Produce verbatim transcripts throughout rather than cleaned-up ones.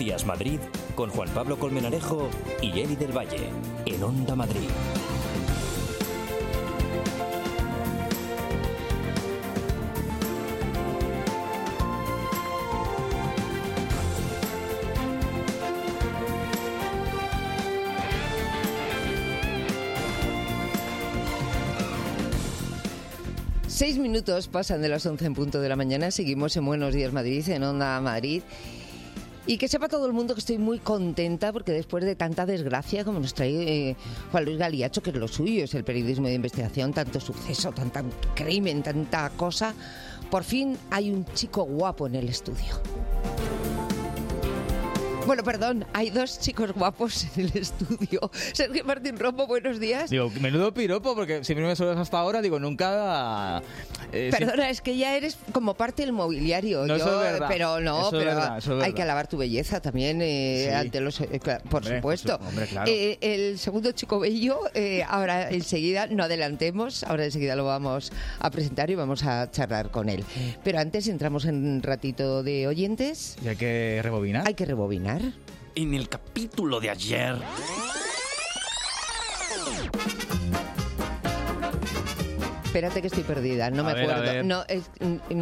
Días Madrid con Juan Pablo Colmenarejo y Eli del Valle en Onda Madrid. Seis minutos pasan de las once en punto de la mañana. Seguimos en Buenos Días Madrid, en Onda Madrid. Y que sepa todo el mundo que estoy muy contenta porque después de tanta desgracia como nos trae eh, Juan Luis Galiacho, que es lo suyo, es el periodismo de investigación, tanto suceso, tanta crimen, tanta cosa, por fin hay un chico guapo en el estudio. Bueno, perdón, hay dos chicos guapos en el estudio. Sergio Martín Romo, buenos días. Digo, menudo piropo, porque siempre me suelas hasta ahora, digo, nunca... Eh, Perdona, si... es que ya eres como parte del mobiliario. No, Yo, eso es verdad. Pero no, eso pero es verdad, eso es hay que alabar tu belleza también, eh, sí. ante los, eh, por hombre, supuesto. Hombre, claro. Eh, el segundo chico bello, eh, ahora enseguida, no adelantemos, ahora enseguida lo vamos a presentar y vamos a charlar con él. Pero antes entramos en un ratito de oyentes. ¿Y hay que rebobinar? Hay que rebobinar. En el capítulo de ayer... Espérate que estoy perdida, no a me ver, acuerdo. A ver. No, es,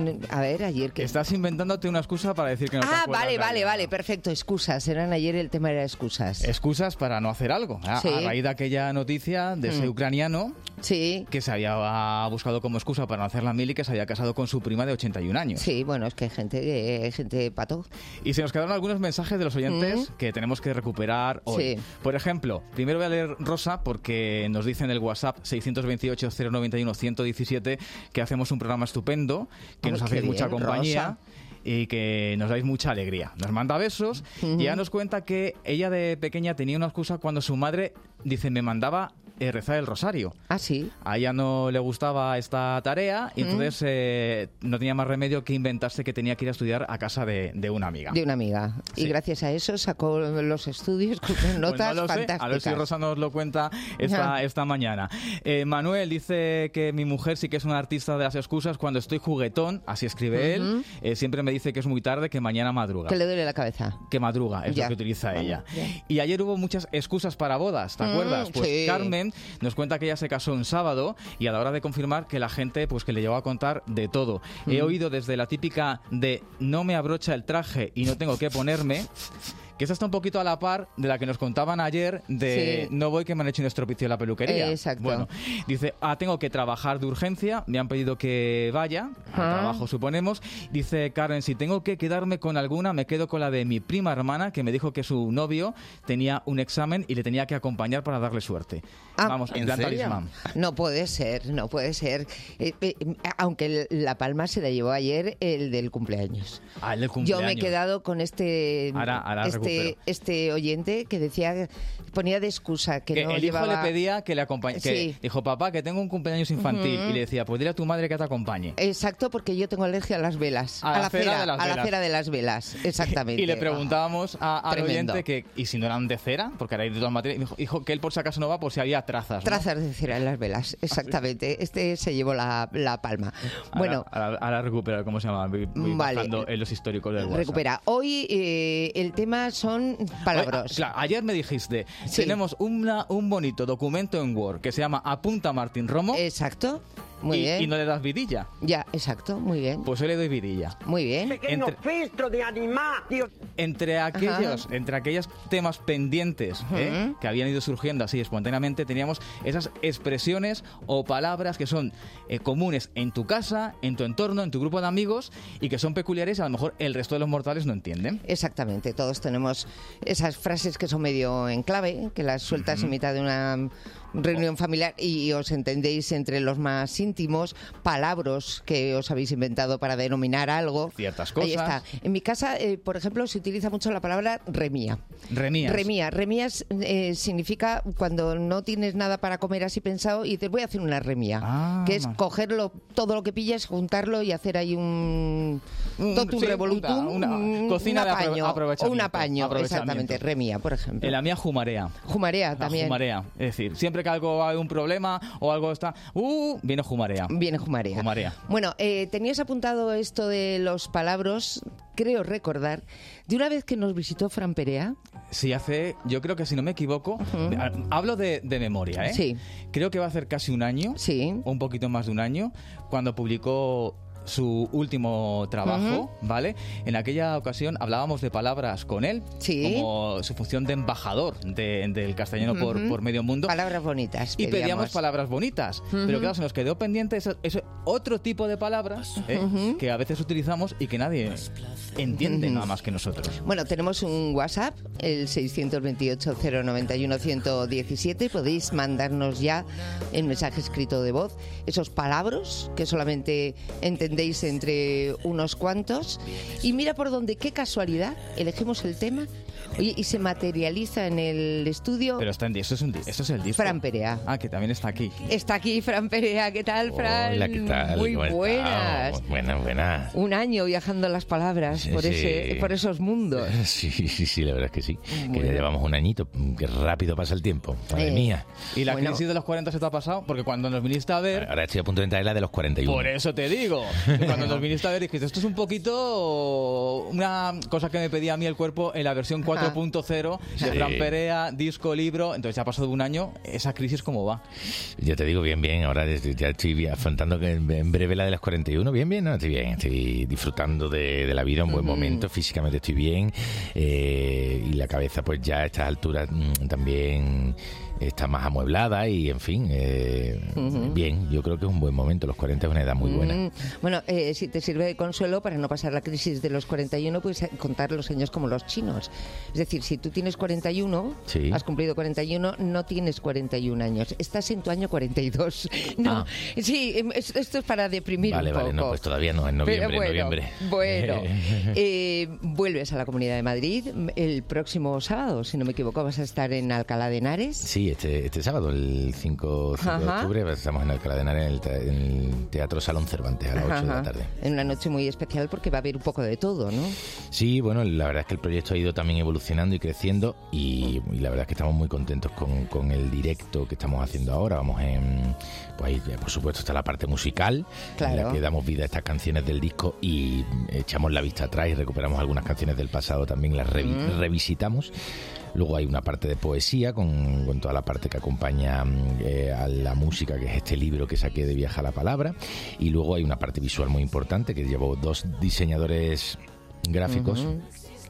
a ver, ayer que... Estás inventándote una excusa para decir que no te Ah, acuerdas vale, de vale, algo. vale, perfecto, excusas. Eran ayer, el tema era excusas. Excusas para no hacer algo. A, Sí. a raíz de aquella noticia de ese Mm. ucraniano Sí. que se había buscado como excusa para no hacer la mili, que se había casado con su prima de ochenta y un años. Sí, bueno, es que hay gente, eh, hay gente pato. Y se nos quedaron algunos mensajes de los oyentes Mm. que tenemos que recuperar hoy. Sí. Por ejemplo, primero voy a leer Rosa porque nos dice en el WhatsApp seiscientos veintiocho, cero noventa y uno, ciento diecisiete que hacemos un programa estupendo, que Oh, nos qué hacéis mucha bien, compañía. Rosa. Y que nos dais mucha alegría. Nos manda besos Uh-huh. y ella nos cuenta que ella de pequeña tenía una excusa cuando su madre, dice, me mandaba eh, rezar el rosario. Ah, sí. A ella no le gustaba esta tarea y entonces eh, no tenía más remedio que inventarse que tenía que ir a estudiar a casa de, de una amiga. De una amiga. Sí. Y gracias a eso sacó los estudios con unas notas Pues no lo sé. fantásticas. A ver si Rosa nos lo cuenta esta, esta mañana. Eh, Manuel dice que mi mujer sí que es una artista de las excusas. Cuando estoy juguetón, así escribe Ujú. él, eh, siempre me dice que es muy tarde, que mañana madruga. Que le duele la cabeza. Que madruga, es Ya. lo que utiliza Vale, ella. bien. Y ayer hubo muchas excusas para bodas, ¿te Mm, acuerdas? Pues sí. Carmen nos cuenta que ella se casó un sábado y a la hora de confirmar que la gente, pues que le llegó a contar de todo. He Mm. oído desde la típica de no me abrocha el traje y no tengo que ponerme, que esa está un poquito a la par de la que nos contaban ayer de Sí. no voy que me han hecho un estropicio en la peluquería. Eh, exacto. Bueno, dice, ah, tengo que trabajar de urgencia, me han pedido que vaya, al Ah. trabajo suponemos. Dice Karen, si tengo que quedarme con alguna, me quedo con la de mi prima hermana, que me dijo que su novio tenía un examen y le tenía que acompañar para darle suerte. Ah, Vamos, ¿en gran serio? talismán. No puede ser, no puede ser. Eh, eh, aunque el- la palma se la llevó ayer el del cumpleaños. Ah, el del Yo cumpleaños. me he quedado con este Ahora- ahora este, recupero. este oyente que decía, ponía de excusa que, Que no el llevaba... hijo le pedía que le acompañe. Que Sí. dijo, papá, que tengo un cumpleaños infantil. Ujú. Y le decía, pues dile a tu madre que te acompañe. Exacto, porque yo tengo alergia a las velas. A la cera de las a la velas. cera de las velas, exactamente. Y le preguntábamos a, al Tremendo. oyente que, y si no eran de cera, porque ahora hay de todas materias, y dijo, dijo que él por si acaso no va por si había trazas. ¿no? Trazas de cera en las velas, exactamente. Este se llevó la, la palma. Ahora- Bueno, ahora, ahora recupera, ¿cómo se llama? Voy, voy Vale. bajando en los históricos del WhatsApp. recupera. Hoy eh, el tema son palabras. Oye, claro, ayer me dijiste, Sí. tenemos una, un bonito documento en Word que se llama Apunta Martín Romo Exacto, muy y, bien. y no le das vidilla. Ya, exacto, muy bien. Pues hoy le doy vidilla. Muy bien. Pequeño Entre- filtro de animal, Dios. Entre aquellos, entre aquellos temas pendientes ¿eh? que habían ido surgiendo así espontáneamente, teníamos esas expresiones o palabras que son eh, comunes en tu casa, en tu entorno, en tu grupo de amigos y que son peculiares y a lo mejor el resto de los mortales no entienden. Exactamente, todos tenemos esas frases que son medio en clave, que las sueltas en mitad de una reunión familiar y os entendéis entre los más íntimos, palabras que os habéis inventado para denominar algo. Ciertas Ahí cosas. está. En mi casa, eh, por ejemplo, se utiliza mucho la palabra remía. Remías. Remía. Remías eh, significa cuando no tienes nada para comer así pensado y te voy a hacer una remía. Ah, que es ma- cogerlo, todo lo que pillas, juntarlo y hacer ahí un... Un- totum sí, revolutum, una- una un- cocina un de apro- apaño, aprovechamiento, un apaño, aprovechamiento. exactamente, remía, por ejemplo. En la mía jumarea. Jumarea La también. jumarea. Es decir, siempre que algo hay un problema o algo está... ¡Uh! Viene jumarea. Jumarea. Viene Jumarea. Jumarea. Bueno, eh, tenías apuntado esto de los palabros, creo recordar, de una vez que nos visitó Fran Perea. Sí, hace, yo creo que si no me equivoco, uh-huh. hablo de, de memoria, ¿eh? Sí. Creo que va a hacer casi un año, sí. o un poquito más de un año, cuando publicó su último trabajo, uh-huh. ¿vale? En aquella ocasión hablábamos de palabras con él, sí. como su función de embajador de, del castellano uh-huh. por, por medio mundo. Palabras bonitas. Y pedíamos. pedíamos palabras bonitas. Uh-huh. Pero claro, se nos quedó pendiente ese, ese otro tipo de palabras ¿eh? uh-huh. que a veces utilizamos y que nadie entiende uh-huh. nada más que nosotros. Bueno, tenemos un WhatsApp, el seiscientos veintiocho cero noventa y uno ciento diecisiete. Podéis mandarnos ya en mensaje escrito de voz esos palabras que solamente entendemos entre unos cuantos. Y mira por dónde, qué casualidad, elegimos el tema. Oye, y se materializa en el estudio. Pero está en eso es un eso es el disco. Fran Perea. Ah, que también está aquí. Está aquí Fran Perea. ¿Qué tal, Fran? Hola, ¿qué tal? Muy buenas. Buenas, buenas. Un año viajando las palabras sí, por sí. ese, por esos mundos. Sí, sí, sí, la verdad es que sí. Bueno. Que ya llevamos un añito. Qué rápido pasa el tiempo. Madre eh. mía. ¿Y la bueno. crisis de los cuarenta se te ha pasado? Porque cuando nos viniste a ver... Ahora estoy a punto de entrar en la de los cuarenta y uno. Por eso te digo. Cuando nos viniste a ver dijiste, esto es un poquito una cosa que me pedía a mí el cuerpo en la versión cuatro punto cero de sí. Fran Perea, disco, libro. Entonces ya ha pasado un año. ¿Esa crisis cómo va? Ya te digo, bien, bien. Ahora ya estoy afrontando que en breve la de los cuarenta y uno. Bien, bien, no, estoy bien. Estoy disfrutando de, de la vida, un buen uh-huh. momento. Físicamente estoy bien. Eh, y la cabeza, pues ya a estas alturas mmm, también está más amueblada y, en fin, eh, uh-huh. bien. Yo creo que es un buen momento. Los cuarenta es una edad muy buena. Mm, bueno, eh, si te sirve de consuelo para no pasar la crisis de los cuarenta y uno, puedes contar los años como los chinos. Es decir, si tú tienes cuarenta y uno, sí. has cumplido cuarenta y uno, no tienes cuarenta y un años. Estás en tu año cuarenta y dos. No, ah. sí, esto es para deprimir vale, un poco. Vale, vale, no, pues todavía no, en noviembre, Pero bueno, noviembre. Bueno, eh, vuelves a la Comunidad de Madrid el próximo sábado, si no me equivoco, vas a estar en Alcalá de Henares. Sí, este, este sábado, el cinco, cinco de octubre, estamos en Alcalá de Henares, en el, te, en el Teatro Salón Cervantes, a las Ajá. ocho de la tarde. En una noche muy especial porque va a haber un poco de todo, ¿no? Sí, bueno, la verdad es que el proyecto ha ido también evolucionando y creciendo y, y la verdad es que estamos muy contentos con, con el directo que estamos haciendo ahora. Vamos en... Pues ahí, por supuesto, está la parte musical, claro. en la que damos vida a estas canciones del disco y echamos la vista atrás y recuperamos algunas canciones del pasado, también las revi- mm. revisitamos. Luego hay una parte de poesía con, con toda la parte que acompaña eh, a la música, que es este libro que saqué de Viaja la Palabra. Y luego hay una parte visual muy importante que llevo dos diseñadores gráficos. Uh-huh.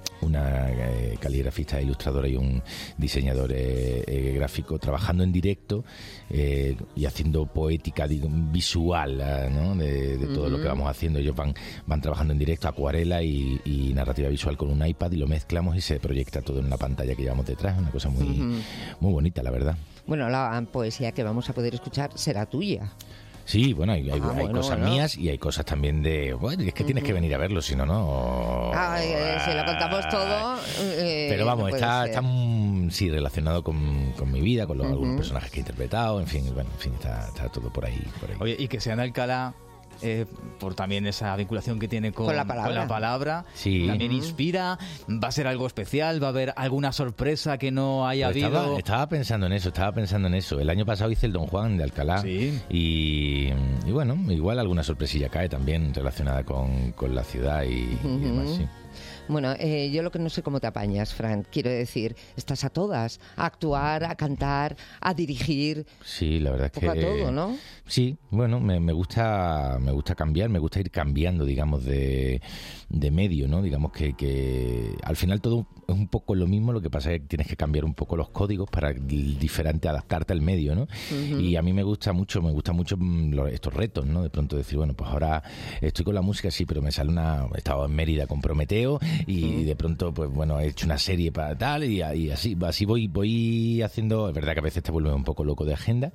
Una eh, caligrafista e ilustradora y un diseñador eh, eh, gráfico trabajando en directo eh, y haciendo poética digo, visual eh, ¿no? de, de todo uh-huh. lo que vamos haciendo. Ellos van, van trabajando en directo, acuarela y, y narrativa visual con un iPad y lo mezclamos y se proyecta todo en una pantalla que llevamos detrás. Una cosa muy, uh-huh. muy bonita, la verdad. Bueno, la poesía que vamos a poder escuchar será tuya. Sí, bueno, hay, hay, ah, hay bueno, cosas bueno. mías y hay cosas también de... Bueno, es que tienes uh-huh. que venir a verlo, si no, no... Ah, eh, si lo contamos todo... Eh, Pero vamos, no está, está sí, relacionado con, con mi vida, con los, uh-huh. algunos personajes que he interpretado, en fin, bueno, en fin, está, está todo por ahí, por ahí. Oye, y que sea en Alcalá... Eh, por también esa vinculación que tiene con, con la palabra, con la palabra sí. también inspira. ¿Va a ser algo especial? ¿Va a haber alguna sorpresa que no haya pues habido? Estaba, estaba pensando en eso, estaba pensando en eso. El año pasado hice el Don Juan de Alcalá sí. y, y bueno, igual alguna sorpresilla cae también relacionada con, con la ciudad y, uh-huh. y demás, sí. Bueno, eh, yo lo que no sé cómo te apañas, Fran, quiero decir, estás a todas, a actuar, a cantar, a dirigir. Sí, la verdad es que... a todo, ¿no? Sí, bueno, me, me gusta me gusta cambiar, me gusta ir cambiando, digamos, de, de medio, ¿no? Digamos que, que al final todo es un poco lo mismo, lo que pasa es que tienes que cambiar un poco los códigos para el diferente adaptarte al medio, ¿no? Uh-huh. Y a mí me gusta mucho, me gusta mucho estos retos, ¿no? De pronto decir, bueno, pues ahora estoy con la música, sí, pero me sale una... He estado en Mérida con Prometeo y uh-huh. de pronto, pues bueno, he hecho una serie para tal y, y así así voy voy haciendo... Es verdad que a veces te vuelves un poco loco de agenda,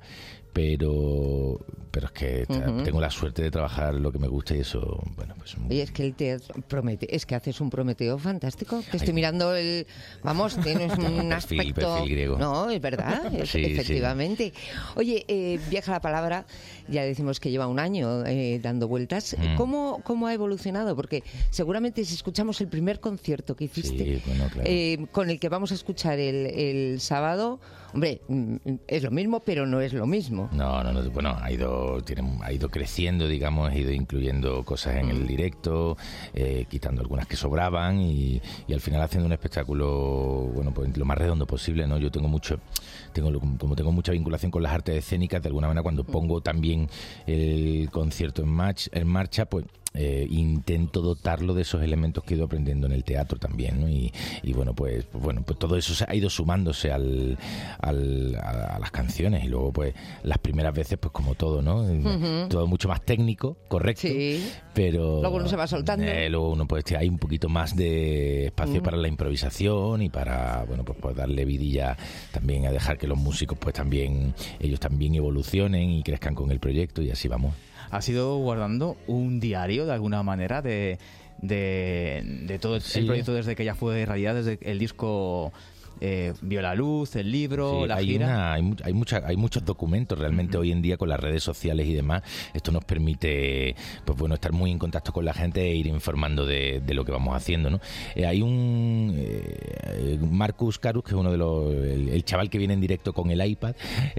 pero pero es que uh-huh. tengo la suerte de trabajar lo que me gusta y eso, bueno, pues... Oye, es que el teatro promete, es que haces un Prometeo fantástico, que estoy Ay. mirando el... Vamos, tienes un perfil, aspecto... Perfil griego. No, es verdad, es, sí, efectivamente. Sí. Oye, eh, Viaja la Palabra, ya decimos que lleva un año eh, dando vueltas. Mm. ¿Cómo, ¿Cómo ha evolucionado? Porque seguramente si escuchamos el primer concierto que hiciste, Sí, bueno, claro. eh, con el que vamos a escuchar el, el sábado. Hombre, mm, es lo mismo, pero no es lo mismo. No, no, no, bueno, ha ido, tiene, ha ido creciendo, digamos, ha ido incluyendo cosas en el directo, eh, quitando algunas que sobraban y, y al final haciendo un espectáculo, bueno, pues lo más redondo posible, ¿no? Yo tengo mucho, tengo como tengo mucha vinculación con las artes escénicas, de alguna manera cuando pongo también el concierto en, match, en marcha, pues Eh, intento dotarlo de esos elementos que he ido aprendiendo en el teatro también, ¿no? Y, y bueno, pues, pues bueno, pues todo eso se ha ido sumándose al, al a, a las canciones y luego pues las primeras veces pues como todo, ¿no? Uh-huh. Todo mucho más técnico, correcto, sí. Pero luego uno se va soltando. Eh, luego uno pues hay un poquito más de espacio uh-huh. para la improvisación y para, bueno, pues, pues darle vidilla también a dejar que los músicos pues también ellos también evolucionen y crezcan con el proyecto y así vamos. ¿Has ido guardando un diario de alguna manera de, de, de todo sí. el proyecto desde que ya fue realidad, desde el disco eh, vio la luz, el libro, sí, la hay gira? Una, hay, hay, mucha, hay muchos documentos realmente uh-huh. hoy en día con las redes sociales y demás. Esto nos permite pues bueno estar muy en contacto con la gente e ir informando de, de lo que vamos haciendo, ¿no? Eh, hay un eh, Marcus Carus, que es uno de los el, el chaval que viene en directo con el iPad,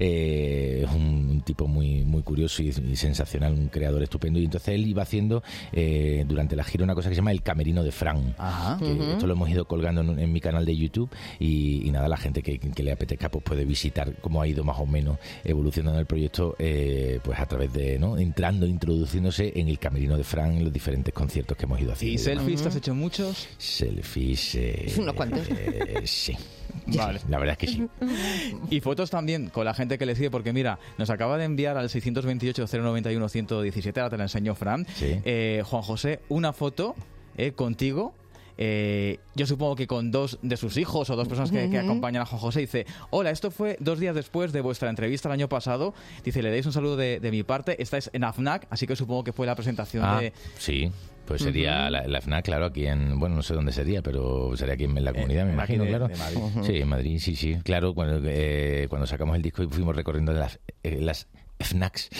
eh, es un, un tipo muy muy curioso y, y sensacional, un creador estupendo, y entonces él iba haciendo eh, durante la gira una cosa que se llama el Camerino de Fran. Ajá. Que uh-huh. Esto lo hemos ido colgando en, en mi canal de YouTube y Y, y nada, la gente que, que le apetezca pues puede visitar cómo ha ido más o menos evolucionando el proyecto, eh, pues a través de, ¿no? Entrando, introduciéndose en el Camerino de Fran, en los diferentes conciertos que hemos ido haciendo. ¿Y selfies te has hecho muchos? Selfies, eh, unos cuantos. Eh, sí. Vale. La verdad es que sí. Y fotos también con la gente que le sigue, porque mira, nos acaba de enviar al seis dos ocho, cero nueve uno, uno uno siete, ahora te la enseño, Fran, sí. eh, Juan José, una foto eh, contigo. Eh, yo supongo que con dos de sus hijos o dos personas que, que acompañan a Juan José. Dice: hola, esto fue dos días después de vuestra entrevista el año pasado. Dice: le dais un saludo de, de mi parte. Estáis en A F N A C, así que supongo que fue la presentación ah, de... Sí, pues sería uh-huh. la, la F N A C, claro, aquí en... Bueno, no sé dónde sería, pero sería aquí en la comunidad, eh, me imagino, de, claro. De Madrid. Uh-huh. Sí, en Madrid, sí, sí. Claro, cuando, eh, cuando sacamos el disco y fuimos recorriendo las, eh, las F N A Cs.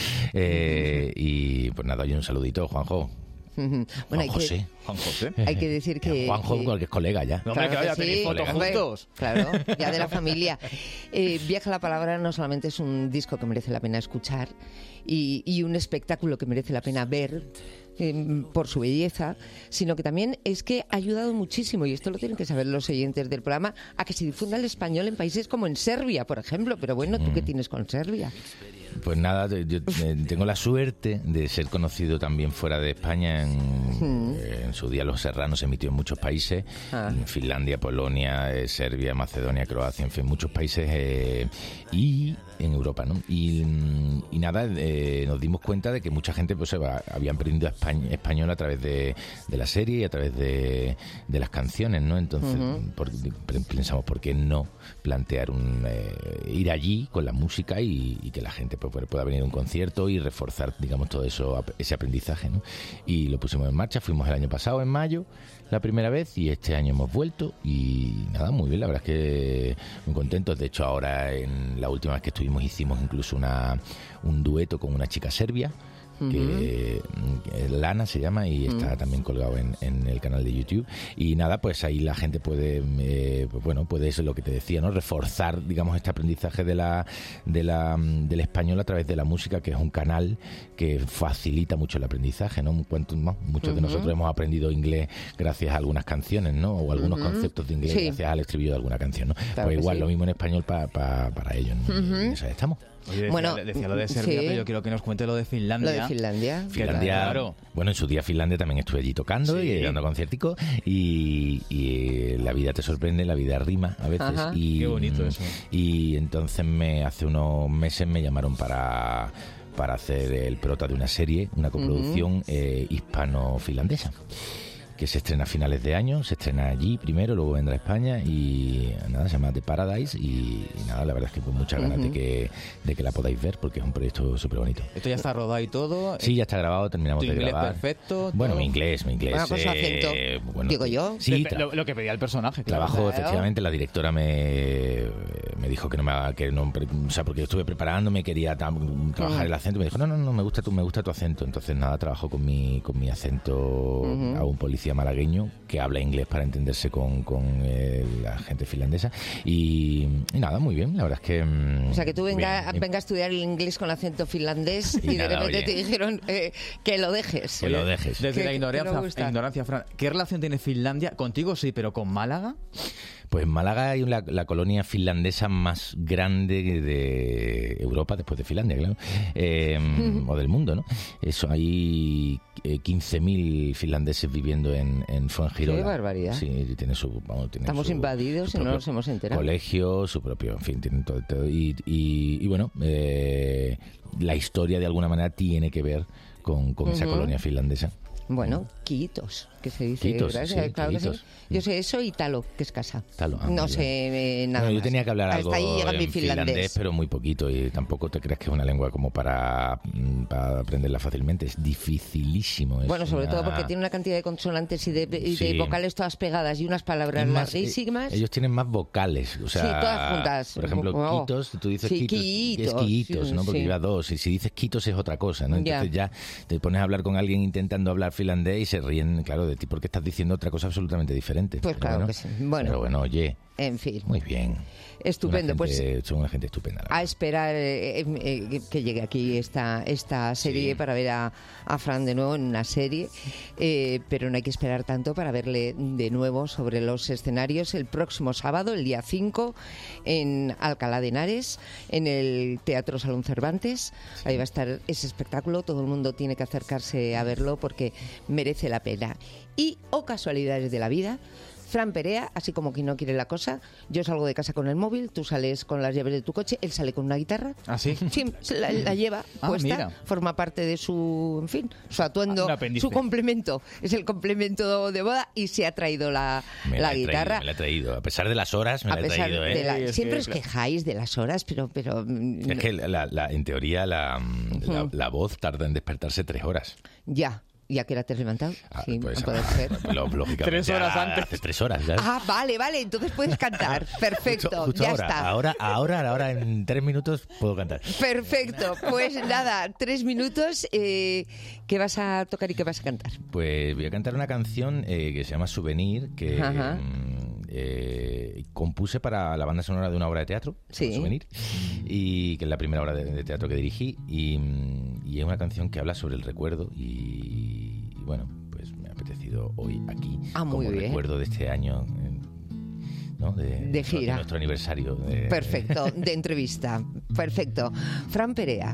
Eh, y pues nada, oye, un saludito, Juanjo. Bueno, Juan hay José. Que, Juan José. Hay que decir que... Juanjo, que, que es colega ya. No, hombre, claro que vaya, que sí, tenéis fotos juntos. Claro, ya de la familia. Eh, Viaja la Palabra no solamente es un disco que merece la pena escuchar y, y un espectáculo que merece la pena ver eh, por su belleza, sino que también es que ha ayudado muchísimo, y esto lo tienen que saber los oyentes del programa, a que se difunda el español en países como en Serbia, por ejemplo. Pero bueno, ¿tú qué tienes con Serbia? Pues nada, yo eh, tengo la suerte de ser conocido también fuera de España. En, mm. eh, en su día Los Serranos se emitió en muchos países, ah. en Finlandia, Polonia, eh, Serbia, Macedonia, Croacia, en fin, muchos países eh, y en Europa, ¿no? Y, y nada, eh, nos dimos cuenta de que mucha gente pues había aprendido españ- español a través de, de la serie y a través de, de las canciones, ¿no? Entonces uh-huh. por, pensamos, ¿por qué no plantear un eh, ir allí con la música y, y que la gente pues, pueda venir a un concierto y reforzar, digamos, todo eso, ese aprendizaje, ¿no? Y lo pusimos en marcha, fuimos el año pasado, en mayo, la primera vez, y este año hemos vuelto y nada, muy bien, la verdad es que muy contentos. De hecho, ahora en la última vez que estuvimos hicimos incluso una un dueto con una chica serbia, que uh-huh. Lana se llama, y está uh-huh. también colgado en, en el canal de YouTube. Y nada, pues ahí la gente puede eh, pues bueno, puede, eso es lo que te decía, ¿no? Reforzar, digamos, este aprendizaje de la, de la del español a través de la música, que es un canal que facilita mucho el aprendizaje, ¿no? Cuanto más, muchos uh-huh. de nosotros hemos aprendido inglés gracias a algunas canciones, ¿no? O algunos uh-huh. conceptos de inglés sí. gracias al estribillo de alguna canción, ¿no? Claro, pues igual, sí. lo mismo en español pa, pa, para ellos, ¿no? Uh-huh. En eso estamos. Oye, decía, bueno, decía lo de Serbia, sí. pero yo quiero que nos cuente lo de Finlandia. Lo de Finlandia. Finlandia, claro. Bueno, en su día Finlandia también estuve allí tocando sí. y dando concierticos, y, y la vida te sorprende, la vida rima a veces. Ajá. Y, qué bonito eso. Y entonces me hace unos meses me llamaron para, para hacer el prota de una serie, una coproducción uh-huh. eh, hispano-finlandesa, que se estrena a finales de año, se estrena allí primero, luego vendrá a España, y nada, se llama The Paradise, y, y nada, la verdad es que con muchas ganas uh-huh. de que de que la podáis ver, porque es un proyecto súper bonito. ¿Esto ya está rodado y todo? Sí, ya está grabado, terminamos de grabar. Perfecto. Bueno, todo. mi inglés, mi inglés. Bueno, pues su acento, eh, bueno, digo yo. Sí, tra- lo, lo que pedía el personaje. Trabajo, claro. efectivamente, la directora me, me dijo que no me haga, que no, o sea, porque yo estuve preparándome, quería tam, trabajar el acento, me dijo, no, no, no, me gusta tu, me gusta tu acento. Entonces, nada, trabajo con mi, con mi acento uh-huh. a un policía malagueño que habla inglés para entenderse con, con eh, la gente finlandesa. Y, y nada, muy bien, la verdad es que... O sea, que tú venga, bien, venga a estudiar el inglés con acento finlandés y, y nada, de repente oye, te dijeron eh, que lo dejes. Que lo dejes. Desde que, la ignorancia, ignorancia, Fran, ¿qué relación tiene Finlandia? Contigo sí, pero con Málaga. Pues en Málaga hay la, la colonia finlandesa más grande de Europa, después de Finlandia, claro, eh, o del mundo, ¿no? Eso, hay eh, quince mil finlandeses viviendo en, en Fuengirola. ¡Qué barbaridad! Sí, tiene su... Vamos, tiene Estamos su, invadidos su y no nos hemos enterado. Colegio, su propio... En fin, tienen todo... todo y, y, y bueno, eh, la historia de alguna manera tiene que ver con, con uh-huh. esa colonia finlandesa. Bueno, quitos, que se dice. Quitos, gracias, sí, claro que sí. Yo mm. sé eso y talo, que es casa. Talo, ah, no sé eh, nada bueno, más. Yo tenía que hablar Hasta algo ahí llega en mi finlandés. finlandés, pero muy poquito, y tampoco te creas que es una lengua como para, para aprenderla fácilmente. Es dificilísimo. Es bueno, sobre una... todo porque tiene una cantidad de consonantes y de, y sí. de vocales todas pegadas y unas palabras más, larguísimas. Ellos tienen más vocales, o sea, sí, todas juntas. Por ejemplo, oh. quitos, tú dices sí, quitos, quitos, es quitos, sí, ¿no? Porque sí. lleva dos, y si dices quitos es otra cosa, ¿no? Entonces ya. ya te pones a hablar con alguien intentando hablar finlandés y se ríen, claro, de ti porque estás diciendo otra cosa absolutamente diferente. Pues pero claro bueno, que sí. Bueno, pero bueno, oye. En fin. Muy bien. Estupendo, una gente, pues. Son una gente estupenda. A esperar eh, eh, que llegue aquí esta, esta serie sí. para ver a, a Fran de nuevo en una serie, eh, pero no hay que esperar tanto para verle de nuevo sobre los escenarios el próximo sábado, el día cinco, en Alcalá de Henares, en el Teatro Salón Cervantes. Sí. Ahí va a estar ese espectáculo, todo el mundo tiene que acercarse a verlo porque merece la pena. Y, o oh, casualidades de la vida, Fran Perea, así como quien no quiere la cosa, yo salgo de casa con el móvil, tú sales con las llaves de tu coche, él sale con una guitarra. ¿Ah, sí? Sí, la, la lleva ah, puesta, mira. Forma parte de su, en fin, su atuendo, ah, su complemento. Es el complemento de boda y se ha traído la, me la, la guitarra. Traído, me la ha traído, a pesar de las horas me a la he pesar traído. De ¿eh? la, sí, es siempre que, os claro. quejáis de las horas, pero... pero es que la, la, en teoría la, uh-huh. la, la voz tarda en despertarse tres horas. Ya. ¿Y a qué hora te has levantado? Ah, sí, pues, no puede ah, ser. Lógicamente. Tres horas antes. Hace tres horas. ¿sabes? Ah, vale, vale. Entonces puedes cantar. Perfecto. Justo, justo ya ahora, está. Ahora, ahora, ahora, en tres minutos puedo cantar. Perfecto. Pues nada, tres minutos. Eh, ¿Qué vas a tocar y qué vas a cantar? Pues voy a cantar una canción eh, que se llama Souvenir, que eh, compuse para la banda sonora de una obra de teatro, sí. Souvenir, y que es la primera obra de, de teatro que dirigí, y, y es una canción que habla sobre el recuerdo y, y bueno, pues me ha apetecido hoy aquí ah, muy como bien. recuerdo de este año, ¿no? De, de gira. De nuestro aniversario. De, Perfecto, de entrevista. Perfecto. Fran Perea.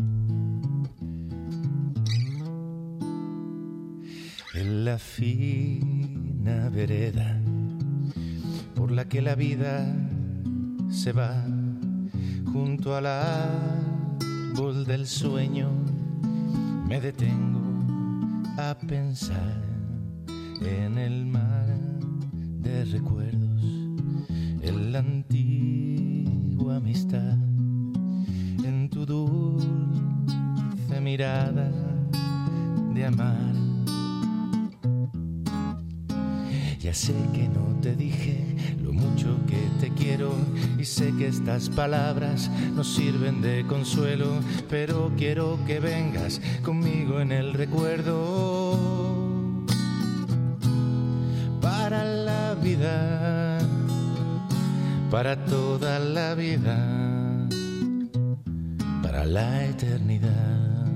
En la fina vereda por la que la vida se va, junto al árbol del sueño, me detengo a pensar en el mar de recuerdos, en la antigua amistad, en tu dulce mirada de amar. Ya sé que no te dije lo mucho que te quiero y sé que estas palabras no sirven de consuelo, pero quiero que vengas conmigo en el recuerdo para la vida, para toda la vida, para la eternidad.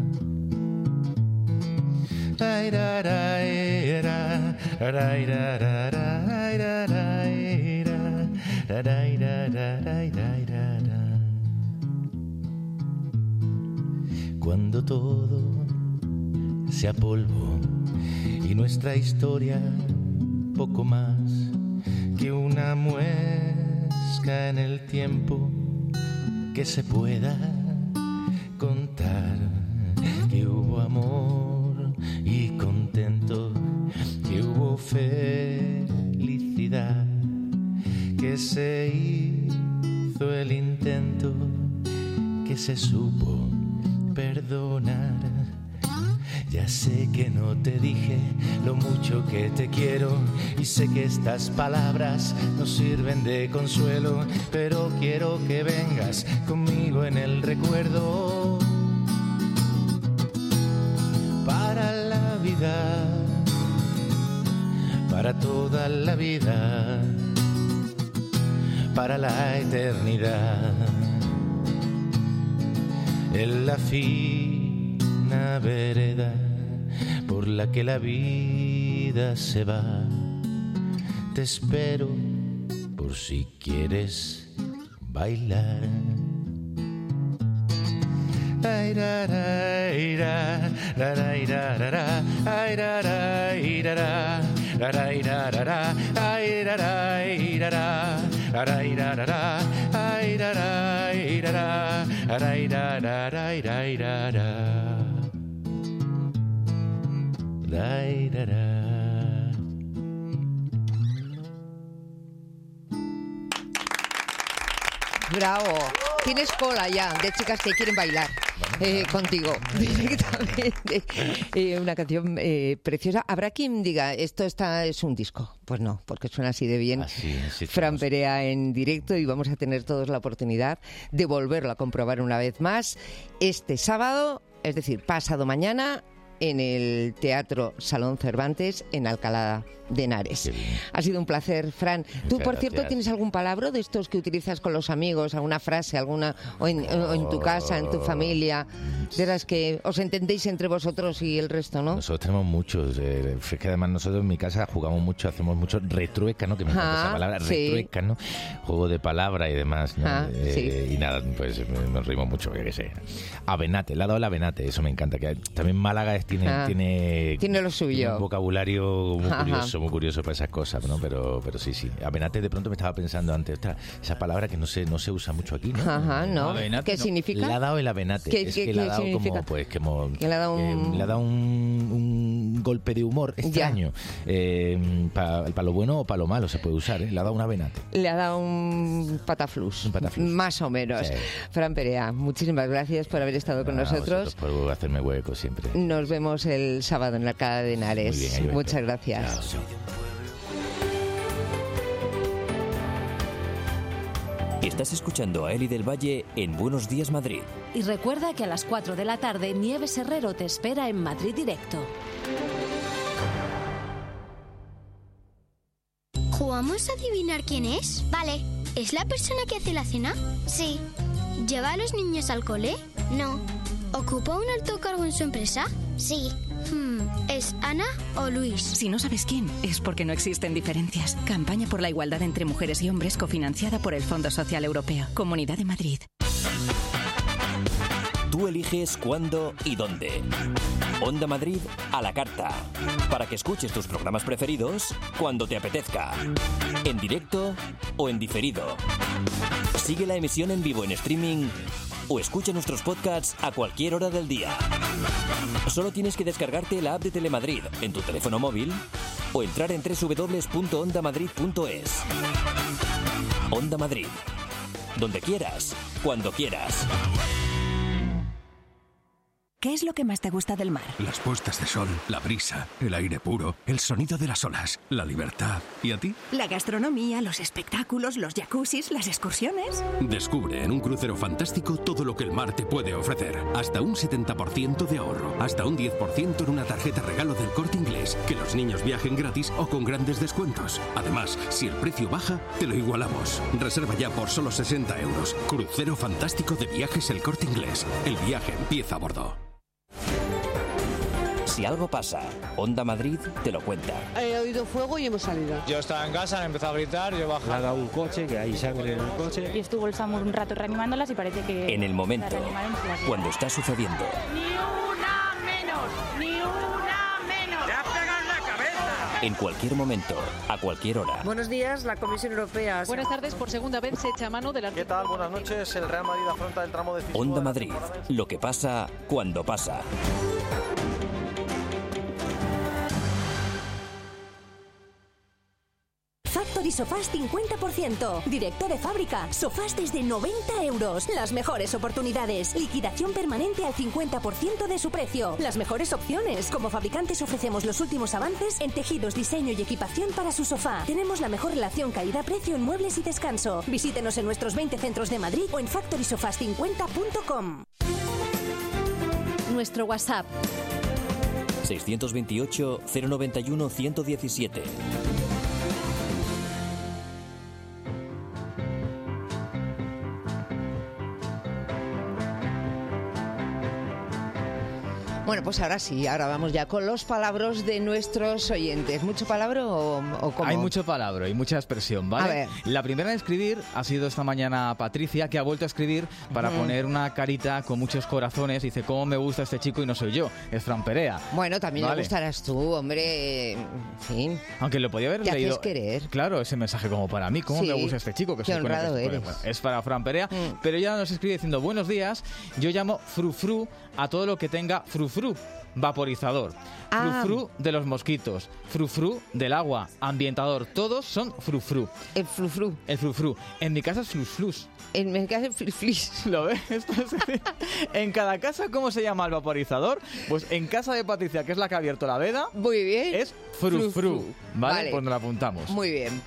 Cuando todo sea polvo y nuestra historia poco más que una muesca en el tiempo que se pueda contar, que hubo amor y contento, que hubo felicidad, que se hizo el intento, que se supo perdonar. Ya sé que no te dije lo mucho que te quiero y sé que estas palabras no sirven de consuelo, pero quiero que vengas conmigo en el recuerdo para la vida, para toda la vida, para la eternidad. En la fina vereda por la que la vida se va, te espero por si quieres bailar. Ay, ra, ra, ira, ra, ra, ira, ra, ra, ay, ra, ra, ira, ra, ra, ra, ira, ra, ra, ay, ra, ra, ira, ra, ra, ra, ira, ra, ra, ay, ra, ra, ira, ra, ra, ira, ra, ra, ira, ira, ra. La, ira, ra. Bravo. Tienes cola ya de chicas que quieren bailar eh, contigo directamente. Eh, una canción eh, preciosa. Habrá quien diga, esto está, es un disco. Pues no, porque suena así de bien. Así, así Fran Perea en directo, y vamos a tener todos la oportunidad de volverlo a comprobar una vez más este sábado, es decir, pasado mañana, en el Teatro Salón Cervantes en Alcalá de Henares. Ha sido un placer, Fran. Muchas Tú, por cierto, gracias. ¿tienes algún palabra de estos que utilizas con los amigos? ¿Alguna frase, alguna o en, o en tu casa, en tu familia? De las que os entendéis entre vosotros y el resto, ¿no? Nosotros tenemos muchos. Eh, es que además nosotros en mi casa jugamos mucho, hacemos mucho retruécano, que me encanta Ah, esa palabra, sí. retruécano, juego de palabra y demás, ¿no? Ah, Eh, sí. Y nada, pues nos reímos mucho, que qué sé. Avenate, le ha dado el avenate, eso me encanta. Que también Málaga es, tiene, Ah, tiene, tiene lo suyo. tiene un vocabulario muy Ajá. curioso, muy curioso para esas cosas, ¿no? Pero, pero sí, sí. Avenate, de pronto me estaba pensando antes, ostras, esa palabra que no se, no se usa mucho aquí, ¿no? Ajá, ¿no? Avenate, ¿Qué no. significa? Le ha dado el avenate. ¿Qué- es qué- que le ha qué dado significa? como, pues, como, Que le ha dado un- eh, le ha dado un, un golpe de humor extraño. Eh, para lo bueno o para lo malo se puede usar, ¿eh? Le ha dado un avenate. Le ha dado un pataflus, Un pataflus. más o menos. Sí. Fran Perea, muchísimas gracias por haber estado con A nosotros. vosotros por hacerme hueco siempre. Nos vemos el sábado en la Alcalá de Henares. Muy bien, ahí os Muchas espero. gracias. Chao. Estás escuchando a Eli del Valle en Buenos Días Madrid. Y recuerda que a las cuatro de la tarde Nieves Herrero te espera en Madrid Directo. ¿Jugamos a adivinar quién es? Vale. ¿Es la persona que hace la cena? Sí. ¿Lleva a los niños al cole? No. ¿Ocupa un alto cargo en su empresa? Sí. Hmm. ¿Es Ana o Luis? Si no sabes quién, es porque no existen diferencias. Campaña por la igualdad entre mujeres y hombres cofinanciada por el Fondo Social Europeo. Comunidad de Madrid. Tú eliges cuándo y dónde. Onda Madrid a la carta. Para que escuches tus programas preferidos cuando te apetezca. En directo o en diferido. Sigue la emisión en vivo en streaming o escucha nuestros podcasts a cualquier hora del día. Solo tienes que descargarte la app de Telemadrid en tu teléfono móvil o entrar en doble u doble u doble u punto onda madrid punto es. Onda Madrid. Donde quieras, cuando quieras. ¿Qué es lo que más te gusta del mar? Las puestas de sol, la brisa, el aire puro, el sonido de las olas, la libertad. ¿Y a ti? La gastronomía, los espectáculos, los jacuzzis, las excursiones. Descubre en un crucero fantástico todo lo que el mar te puede ofrecer. Hasta un setenta por ciento de ahorro, hasta un diez por ciento en una tarjeta regalo del Corte Inglés. Que los niños viajen gratis o con grandes descuentos. Además, si el precio baja, te lo igualamos. Reserva ya por solo sesenta euros. Crucero fantástico de Viajes El Corte Inglés. El viaje empieza a bordo. Si algo pasa, Onda Madrid te lo cuenta. He oído fuego y hemos salido. Yo estaba en casa, han empezado a gritar, yo he bajado. Ha dado un coche, que hay sangre en el coche. Y estuvo el SAMUR un rato reanimándolas y parece que... En el momento, la reanimaron y las- cuando está sucediendo. ¡Ni una menos! ¡Ni una menos! ¡Te has pegado en la cabeza! En cualquier momento, a cualquier hora. Buenos días, la Comisión Europea. Buenas tardes, por segunda vez se echa mano de la... ¿Qué tal? Buenas noches. El Real Madrid afronta el tramo decisivo. Onda de la Madrid, temporada. lo que pasa cuando pasa. Factory y sofás cincuenta por ciento. Directo de fábrica. Sofás desde noventa euros. Las mejores oportunidades. Liquidación permanente al cincuenta por ciento de su precio. Las mejores opciones. Como fabricantes ofrecemos los últimos avances en tejidos, diseño y equipación para su sofá. Tenemos la mejor relación calidad-precio en muebles y descanso. Visítenos en nuestros veinte centros de Madrid o en factory sofás cincuenta punto com. Nuestro WhatsApp seiscientos veintiocho, cero noventa y uno, ciento diecisiete. Bueno, pues ahora sí, ahora vamos ya con los palabras de nuestros oyentes. ¿Mucho palabra o, o cómo? Hay mucho palabra y mucha expresión, ¿vale? A ver. La primera en escribir ha sido esta mañana Patricia, que ha vuelto a escribir para mm. poner una carita con muchos corazones. Dice, ¿cómo me gusta este chico y no soy yo? Es Fran Perea. Bueno, también vale. le gustarás tú, hombre. En fin. Aunque lo podía haber Te leído. haces querer. Claro, ese mensaje como para mí. ¿Cómo sí. me gusta este chico? Que Qué soy con honrado el que eres. Bueno, es para Fran Perea. Mm. Pero ella nos escribe diciendo, buenos días, yo llamo frufru a todo lo que tenga frufru. Vaporizador, ah. frufru de los mosquitos, frufru del agua, ambientador, todos son frufru. El frufru. El frufru. En mi casa es flus-flus. En mi casa es flus-flus. ¿Lo ves? Esto es... En cada casa, ¿cómo se llama el vaporizador? Pues en casa de Patricia, que es la que ha abierto la veda, muy bien, es frufru. Fru. ¿Vale? Vale. Pues nos la apuntamos. Muy bien.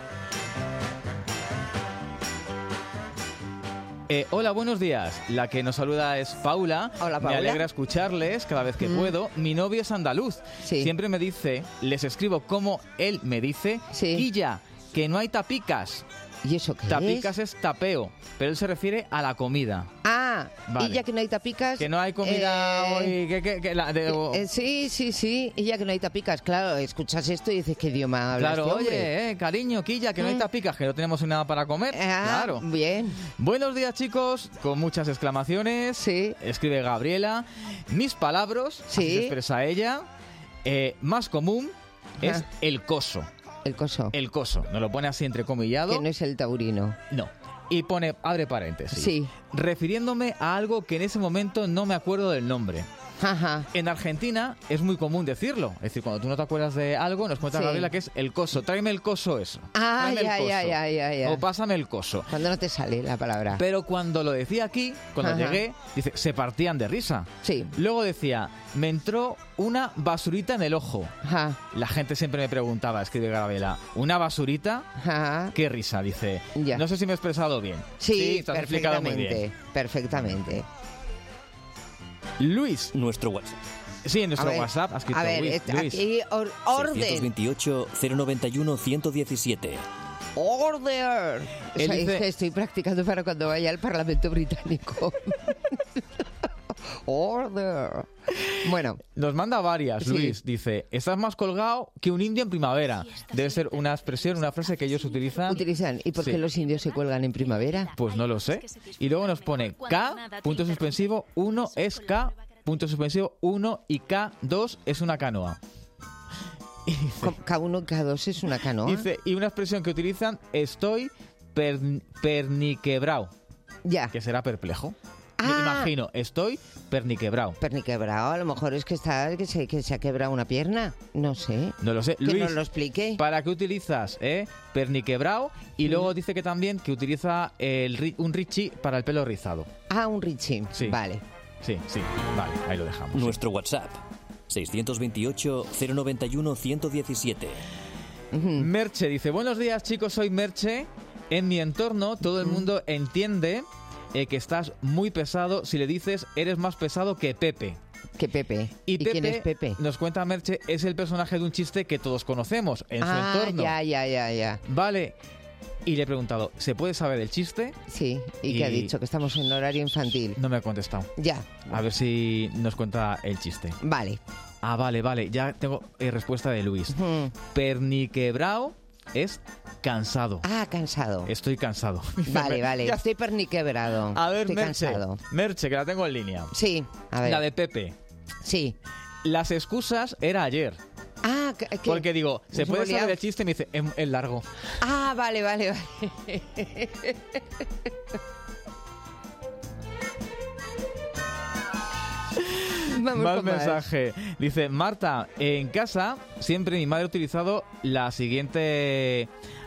Eh, hola, buenos días. La que nos saluda es Paula. Hola, Paula. Me alegra escucharles cada vez que mm. puedo. Mi novio es andaluz. Sí. Siempre me dice, les escribo como él me dice, sí. Quilla, que no hay tapicas. ¿Y eso qué Tapicas es? es tapeo, pero él se refiere a la comida. Ah, vale. Y ya que no hay tapicas... Que no hay comida eh, hoy... Que, que, que la, de, oh. eh, sí, sí, sí. Y ya que no hay tapicas, claro, escuchas esto y dices, ¿qué idioma hablas? Claro, este oye, eh, cariño, Quilla, que mm. no hay tapicas, que no tenemos nada para comer. Ah, claro. Bien. Buenos días, chicos, con muchas exclamaciones. Sí. Escribe Gabriela. Mis palabras, sí. así se expresa ella. Eh, más común es ah. el coso. El coso. El coso. Nos lo pone así entrecomillado. Que no es el taurino. No. Y pone, abre paréntesis. Sí. Refiriéndome a algo que en ese momento no me acuerdo del nombre. Ajá. En Argentina es muy común decirlo. Es decir, cuando tú no te acuerdas de algo, nos cuenta sí. Gabriela que es el coso. Tráeme el coso eso. Ah, Tráeme ya, el coso. ya, ya, ya, ya. O pásame el coso. Cuando no te sale la palabra. Pero cuando lo decía aquí, cuando Ajá. llegué, dice, se partían de risa. Sí. Luego decía, me entró una basurita en el ojo. Ajá. La gente siempre me preguntaba, escribe Gabriela, ¿una basurita? Ajá. Qué risa, dice. Ya. No sé si me he expresado bien. Sí, sí te has explicado muy bien. Perfectamente. Luis. Nuestro WhatsApp. Sí, en nuestro a ver, WhatsApp ha escrito a ver, Luis. Luis. Aquí, or, orden. seiscientos veintiocho, cero noventa y uno, ciento diecisiete. Order. O sea, dice... es que estoy practicando para cuando vaya al Parlamento Británico. Order. Bueno. Nos manda varias, sí. Luis. Dice, estás más colgado que un indio en primavera. Debe ser una expresión, una frase que ellos utilizan. ¿Utilizan? ¿Y por qué sí. los indios se cuelgan en primavera? Pues no lo sé. Y luego nos pone K, punto suspensivo, uno es K, punto suspensivo, uno y K dos es una canoa. Y dice, K uno y K dos es una canoa. Dice, y una expresión que utilizan, estoy per, perniquebrao. Ya. Que será perplejo. Ah. Me imagino, estoy perniquebrao. Perniquebrao, a lo mejor es que está que se, que se ha quebrado una pierna. No sé. No lo sé. Que Luis, nos lo explique. ¿Para qué utilizas eh? perniquebrao? Y luego mm. dice que también que utiliza el, un Richie para el pelo rizado. Ah, un Richie. Sí. Vale. Sí, sí. Vale, ahí lo dejamos. Nuestro sí. WhatsApp. seiscientos veintiocho, cero noventa y uno, ciento diecisiete. Uh-huh. Merche dice, buenos días chicos, soy Merche. En mi entorno todo el mundo entiende eh, que estás muy pesado si le dices eres más pesado que Pepe. Que Pepe. Y, ¿Y Pepe, quién es Pepe? Nos cuenta Merche, es el personaje de un chiste que todos conocemos en ah, su entorno. ya, ya, ya, ya. Vale. Y le he preguntado, ¿se puede saber el chiste? Sí, y, y que ha dicho que estamos en horario infantil. No me ha contestado. Ya. A ver si nos cuenta el chiste. Vale. Ah, vale, vale. Ya tengo eh, respuesta de Luis. Uh-huh. Perniquebrao es cansado. Ah, cansado. Estoy cansado. Vale, vale. Ya. Estoy perniquebrado. A ver, Estoy Merche. cansado. Merche, que la tengo en línea. Sí, a ver. La de Pepe. Sí. Las excusas era ayer. Ah, ¿qué? Porque digo, ¿se puede saber el chiste? Y me dice, es, es largo. Ah, vale, vale, vale. Vamos Más con más. mensaje. Dice, Marta, en casa siempre mi madre ha utilizado la siguiente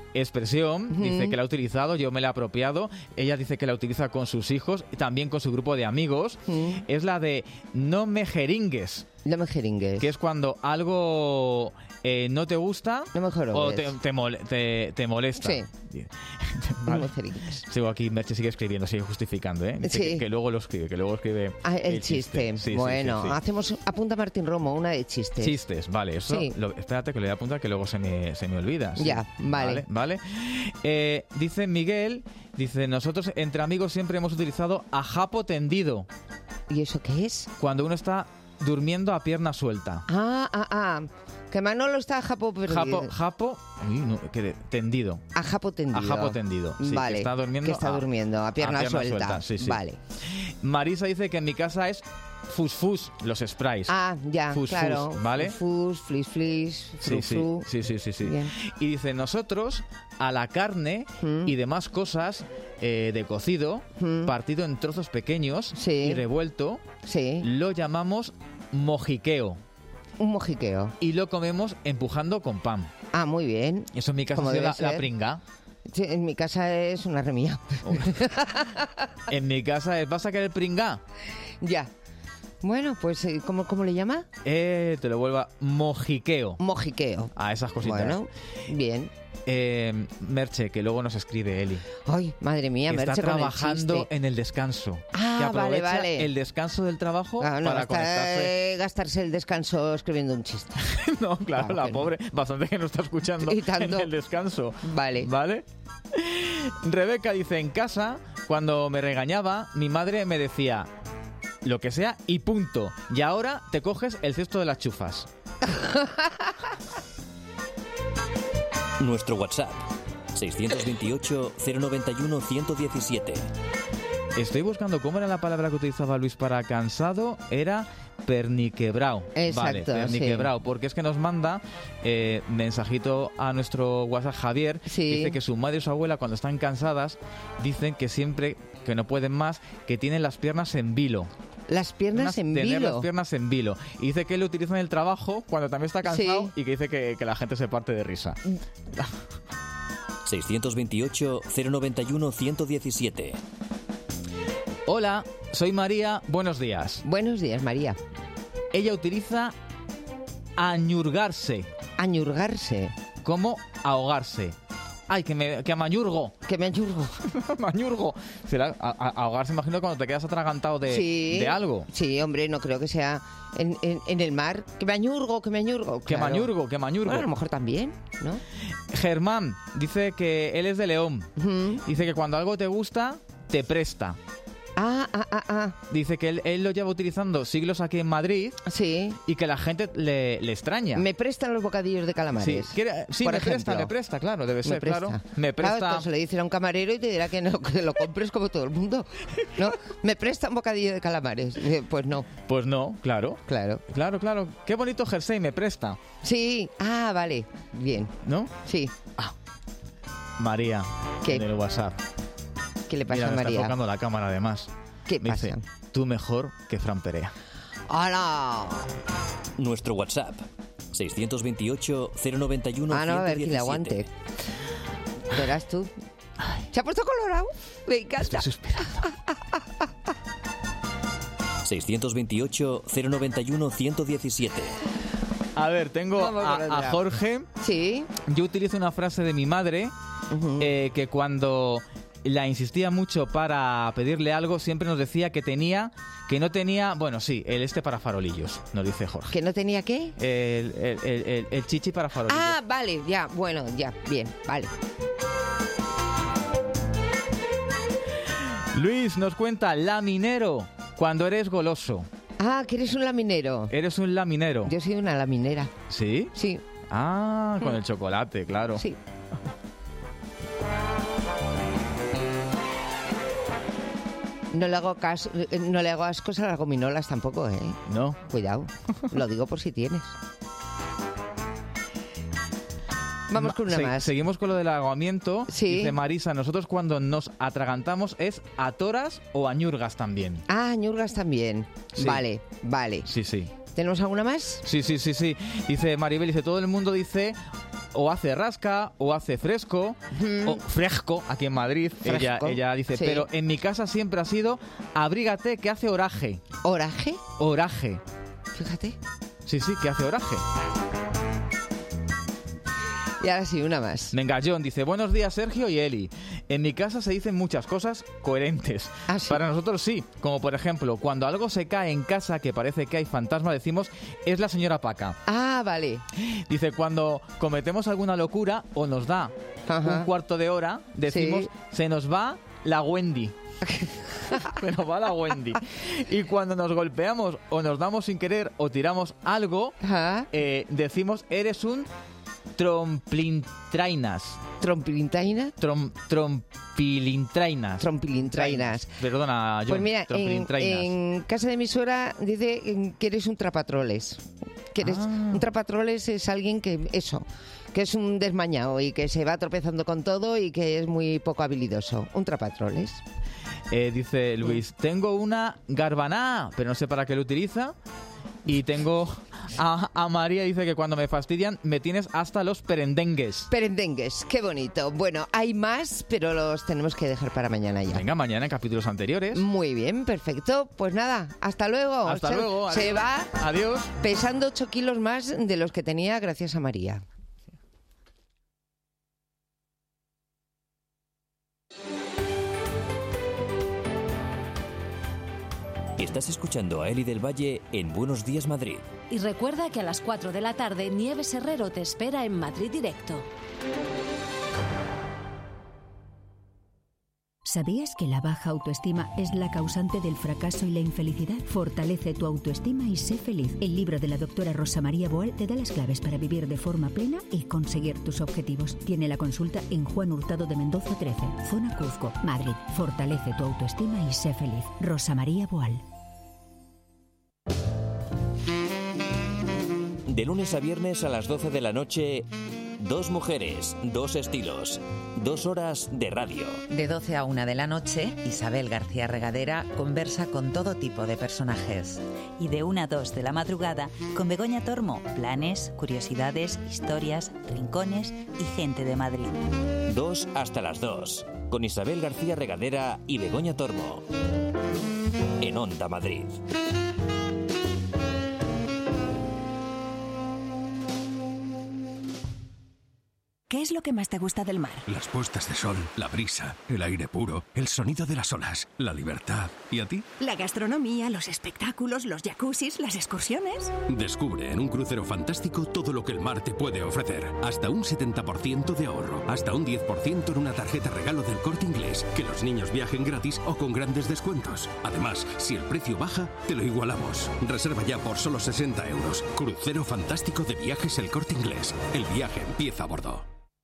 expresión, Ujú. dice que la ha utilizado, yo me la he apropiado. Ella dice que la utiliza con sus hijos y también con su grupo de amigos. Ujú. Es la de no me jeringues. No me jeringues. Que es cuando algo eh, no te gusta no me o jorogues. te, te, mole- te, te molesta. Sí. Vale. No me jeringues. Sigo aquí, Merche sigue escribiendo, sigue justificando, ¿eh? Dice Sí. que, que luego lo escribe, que luego escribe Ah, el, chiste. Sí, sí, bueno, sí, sí. hacemos... Apunta Martín Romo, una de chistes. Chistes, vale, eso. Sí. Lo, espérate que lo voy a apuntar que luego se me, se me olvida. sí. Ya, vale. Vale. vale. Eh, dice Miguel, dice, nosotros entre amigos siempre hemos utilizado a japo tendido. ¿Y eso qué es? Cuando uno está durmiendo a pierna suelta. Ah, ah, ah. Que Manolo está a japo perdido. Japo, japo, uy, no, que de- tendido. A japo tendido. A japo tendido. Sí, vale. que está durmiendo. Que está a- durmiendo, a pierna, suelta. sí, sí. Vale. Marisa dice que en mi casa es fusfus, los sprays. Ah, ya, Fus, claro. fus, ¿vale? Fus, flis, flis, fru, Sí, sí, fru. sí, sí, sí, sí. Bien. Y dice, nosotros a la carne Mm. y demás cosas eh, de cocido, Mm. partido en trozos pequeños Sí. y revuelto, Sí, lo llamamos mojiqueo un mojiqueo. y lo comemos empujando con pan. Ah, muy bien. Eso en mi casa Como ha sido debe la, la ser. pringa. Sí, en mi casa es una remilla. En mi casa es, ¿vas a querer pringa? Ya. Bueno, pues, eh, ¿cómo, cómo le llama? Eh, te lo vuelvo a mojiqueo. Mojiqueo. A esas cositas. Bueno, bien. Eh, Merche, que luego nos escribe Eli. Ay, madre mía, Está Merche con el trabajando chiste. en el descanso. Ah, que vale, aprovecha vale. el descanso del trabajo Ah, no, para gasta- conectarse. gastarse el descanso escribiendo un chiste. No, claro, Ah, la que no. pobre, bastante que no está escuchando Y tanto. en el descanso. Vale. ¿Vale? Rebeca dice, en casa, cuando me regañaba, mi madre me decía lo que sea y punto. Y ahora te coges el cesto de las chufas. Nuestro WhatsApp, seiscientos veintiocho, cero noventa y uno, ciento diecisiete. Estoy buscando cómo era la palabra que utilizaba Luis para cansado. Era perniquebrao. Exacto, Vale, perniquebrao. Porque es que nos manda eh, mensajito a nuestro WhatsApp Javier. Sí. Dice que su madre y su abuela, cuando están cansadas, dicen que siempre que no pueden más, que tienen las piernas en vilo. Las piernas Unas- en tener vilo. las piernas en vilo. Y dice que él lo utiliza en el trabajo cuando también está cansado Sí. y que dice que, que la gente se parte de risa. seiscientos veintiocho, cero noventa y uno, ciento diecisiete. Hola, soy María. Buenos días. Buenos días, María. Ella utiliza añurgarse. Añurgarse. Como ahogarse. Ay, que me que amañurgo. Que me añurgo. Mañurgo. Será a- a- ahogarse, imagino, cuando te quedas atragantado de, Sí. de algo. Sí, hombre, no creo que sea en, en- en el mar. Que me añurgo, que me añurgo. Que claro. mañurgo, que mañurgo. Bueno, a lo mejor también, ¿no? Germán dice que él es de León. Ujú. Dice que cuando algo te gusta, te presta. Ah, ah, ah, ah. Dice que él, él lo lleva utilizando siglos aquí en Madrid Sí. y que la gente le, le extraña. Me prestan los bocadillos de Sí, calamares. quiere- sí por me presta, ejemplo. me presta, claro, debe Me ser, presta. claro. Me presta. Claro, esto se le dice a un camarero y te dirá que no, que lo compres como todo el mundo. No, me presta un bocadillo de calamares. Eh, Pues no, Pues no, claro. claro. Claro, claro. Qué bonito jersey me presta, Sí, ah, vale, bien. ¿no? Sí, María, ¿Qué? en el WhatsApp. ¿qué le pasa Mira, a me está María? tocando la cámara además. ¿Qué Me pasa? dice, tú mejor que Fran Perea. ¡Hala! Nuestro WhatsApp, seiscientos veintiocho, cero noventa y uno, Ah, no, a ver ciento si le diecisiete. aguante. Verás tú. ¿Se ha puesto colorado? Me encanta. Estoy suspirando. seiscientos veintiocho, cero noventa y uno, ciento diecisiete. A ver, tengo Vamos a, con el a drama. Jorge. Sí. Yo utilizo una frase de mi madre Ujú. eh, que cuando la insistía mucho para pedirle algo, siempre nos decía que tenía, que no tenía, bueno, sí, el este para farolillos, nos dice Jorge. ¿Que no tenía qué? El, el- el- el- el chichi para farolillos. Ah, vale, ya, bueno, ya, bien, vale. Luis nos cuenta, laminero, cuando eres goloso. Ah, que eres un laminero. Eres un laminero. Yo soy una laminera. ¿Sí? Sí, Ah, con el chocolate, claro. sí. No le hago caso, eh, no le hago ascos a las gominolas tampoco, ¿eh? ¿No? Cuidado, lo digo por si tienes. Vamos con una Se- más. Seguimos con lo del aguamiento. Sí. Dice Marisa, nosotros cuando nos atragantamos es a toras o a ñurgas también. Ah, ñurgas también. Sí. Vale, vale. Sí, sí. ¿Tenemos alguna más? Sí, sí, sí, sí. Dice Maribel, dice, todo el mundo dice o hace rasca, o hace fresco, mm. o fresco, aquí en Madrid. Ella, ella dice, sí. Pero en mi casa siempre ha sido abrígate que hace oraje. ¿Oraje? Oraje. Fíjate. Sí, sí, que hace oraje. Y ahora sí, una más. Venga, John dice, buenos días Sergio y Eli. En mi casa se dicen muchas cosas coherentes. ¿Ah, sí? Para nosotros sí, como por ejemplo, cuando algo se cae en casa que parece que hay fantasma, decimos, es la señora Paca. Ah, vale. Dice, cuando cometemos alguna locura o nos da Ajá. un cuarto de hora, decimos, sí. se nos va la Wendy. Se nos va la Wendy. Y cuando nos golpeamos o nos damos sin querer o tiramos algo, eh, decimos, eres un Tromplintrainas. ¿Trompilintrainas? Trom, trompilintrainas. Trompilintrainas. Perdona, John. Pues mira, en, en casa de mi suegra dice que eres un trapatroles. Que eres, ah. Un trapatroles es alguien que, eso, que es un desmañado y que se va tropezando con todo y que es muy poco habilidoso. Un trapatroles. Eh, dice Luis, tengo una garbaná, pero no sé para qué lo utiliza. Y tengo a, a María, dice que cuando me fastidian me tienes hasta los perendengues. Perendengues, qué bonito. Bueno, hay más, pero los tenemos que dejar para mañana ya. Venga, mañana en capítulos anteriores. Muy bien, perfecto. Pues nada, hasta luego. Hasta se, luego. Se adiós. va adiós. pesando ocho kilos más de los que tenía gracias a María. Estás escuchando a Eli del Valle en Buenos Días Madrid. Y recuerda que a las cuatro de la tarde Nieves Herrero te espera en Madrid Directo. ¿Sabías que la baja autoestima es la causante del fracaso y la infelicidad? Fortalece tu autoestima y sé feliz. El libro de la doctora Rosa María Boal te da las claves para vivir de forma plena y conseguir tus objetivos. Tiene la consulta en Juan Hurtado de Mendoza trece, Zona Cuzco, Madrid. Fortalece tu autoestima y sé feliz. Rosa María Boal. De lunes a viernes a las doce de la noche, dos mujeres, dos estilos, dos horas de radio. De doce a una de la noche, Isabel García Regadera conversa con todo tipo de personajes. Y de una a dos de la madrugada, con Begoña Tormo, planes, curiosidades, historias, rincones y gente de Madrid. Dos hasta las dos, con Isabel García Regadera y Begoña Tormo. En Onda Madrid. ¿Qué es lo que más te gusta del mar? Las puestas de sol, la brisa, el aire puro, el sonido de las olas, la libertad. ¿Y a ti? La gastronomía, los espectáculos, los jacuzzis, las excursiones. Descubre en un crucero fantástico todo lo que el mar te puede ofrecer. Hasta un setenta por ciento de ahorro, hasta un diez por ciento en una tarjeta regalo del Corte Inglés. Que los niños viajen gratis o con grandes descuentos. Además, si el precio baja, te lo igualamos. Reserva ya por solo sesenta euros. Crucero fantástico de viajes El Corte Inglés. El viaje empieza a bordo.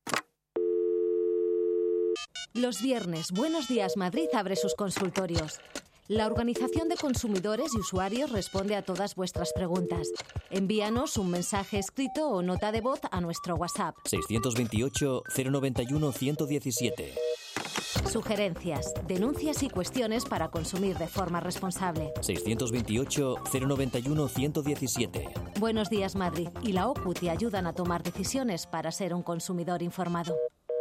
Los viernes, Buenos Días Madrid abre sus consultorios. La Organización de Consumidores y Usuarios responde a todas vuestras preguntas. Envíanos un mensaje escrito o nota de voz a nuestro WhatsApp. seiscientos veintiocho, cero noventa y uno, ciento diecisiete. Sugerencias, denuncias y cuestiones para consumir de forma responsable. seiscientos veintiocho, cero noventa y uno, ciento diecisiete. Buenos Días Madrid y la O C U te ayudan a tomar decisiones para ser un consumidor informado.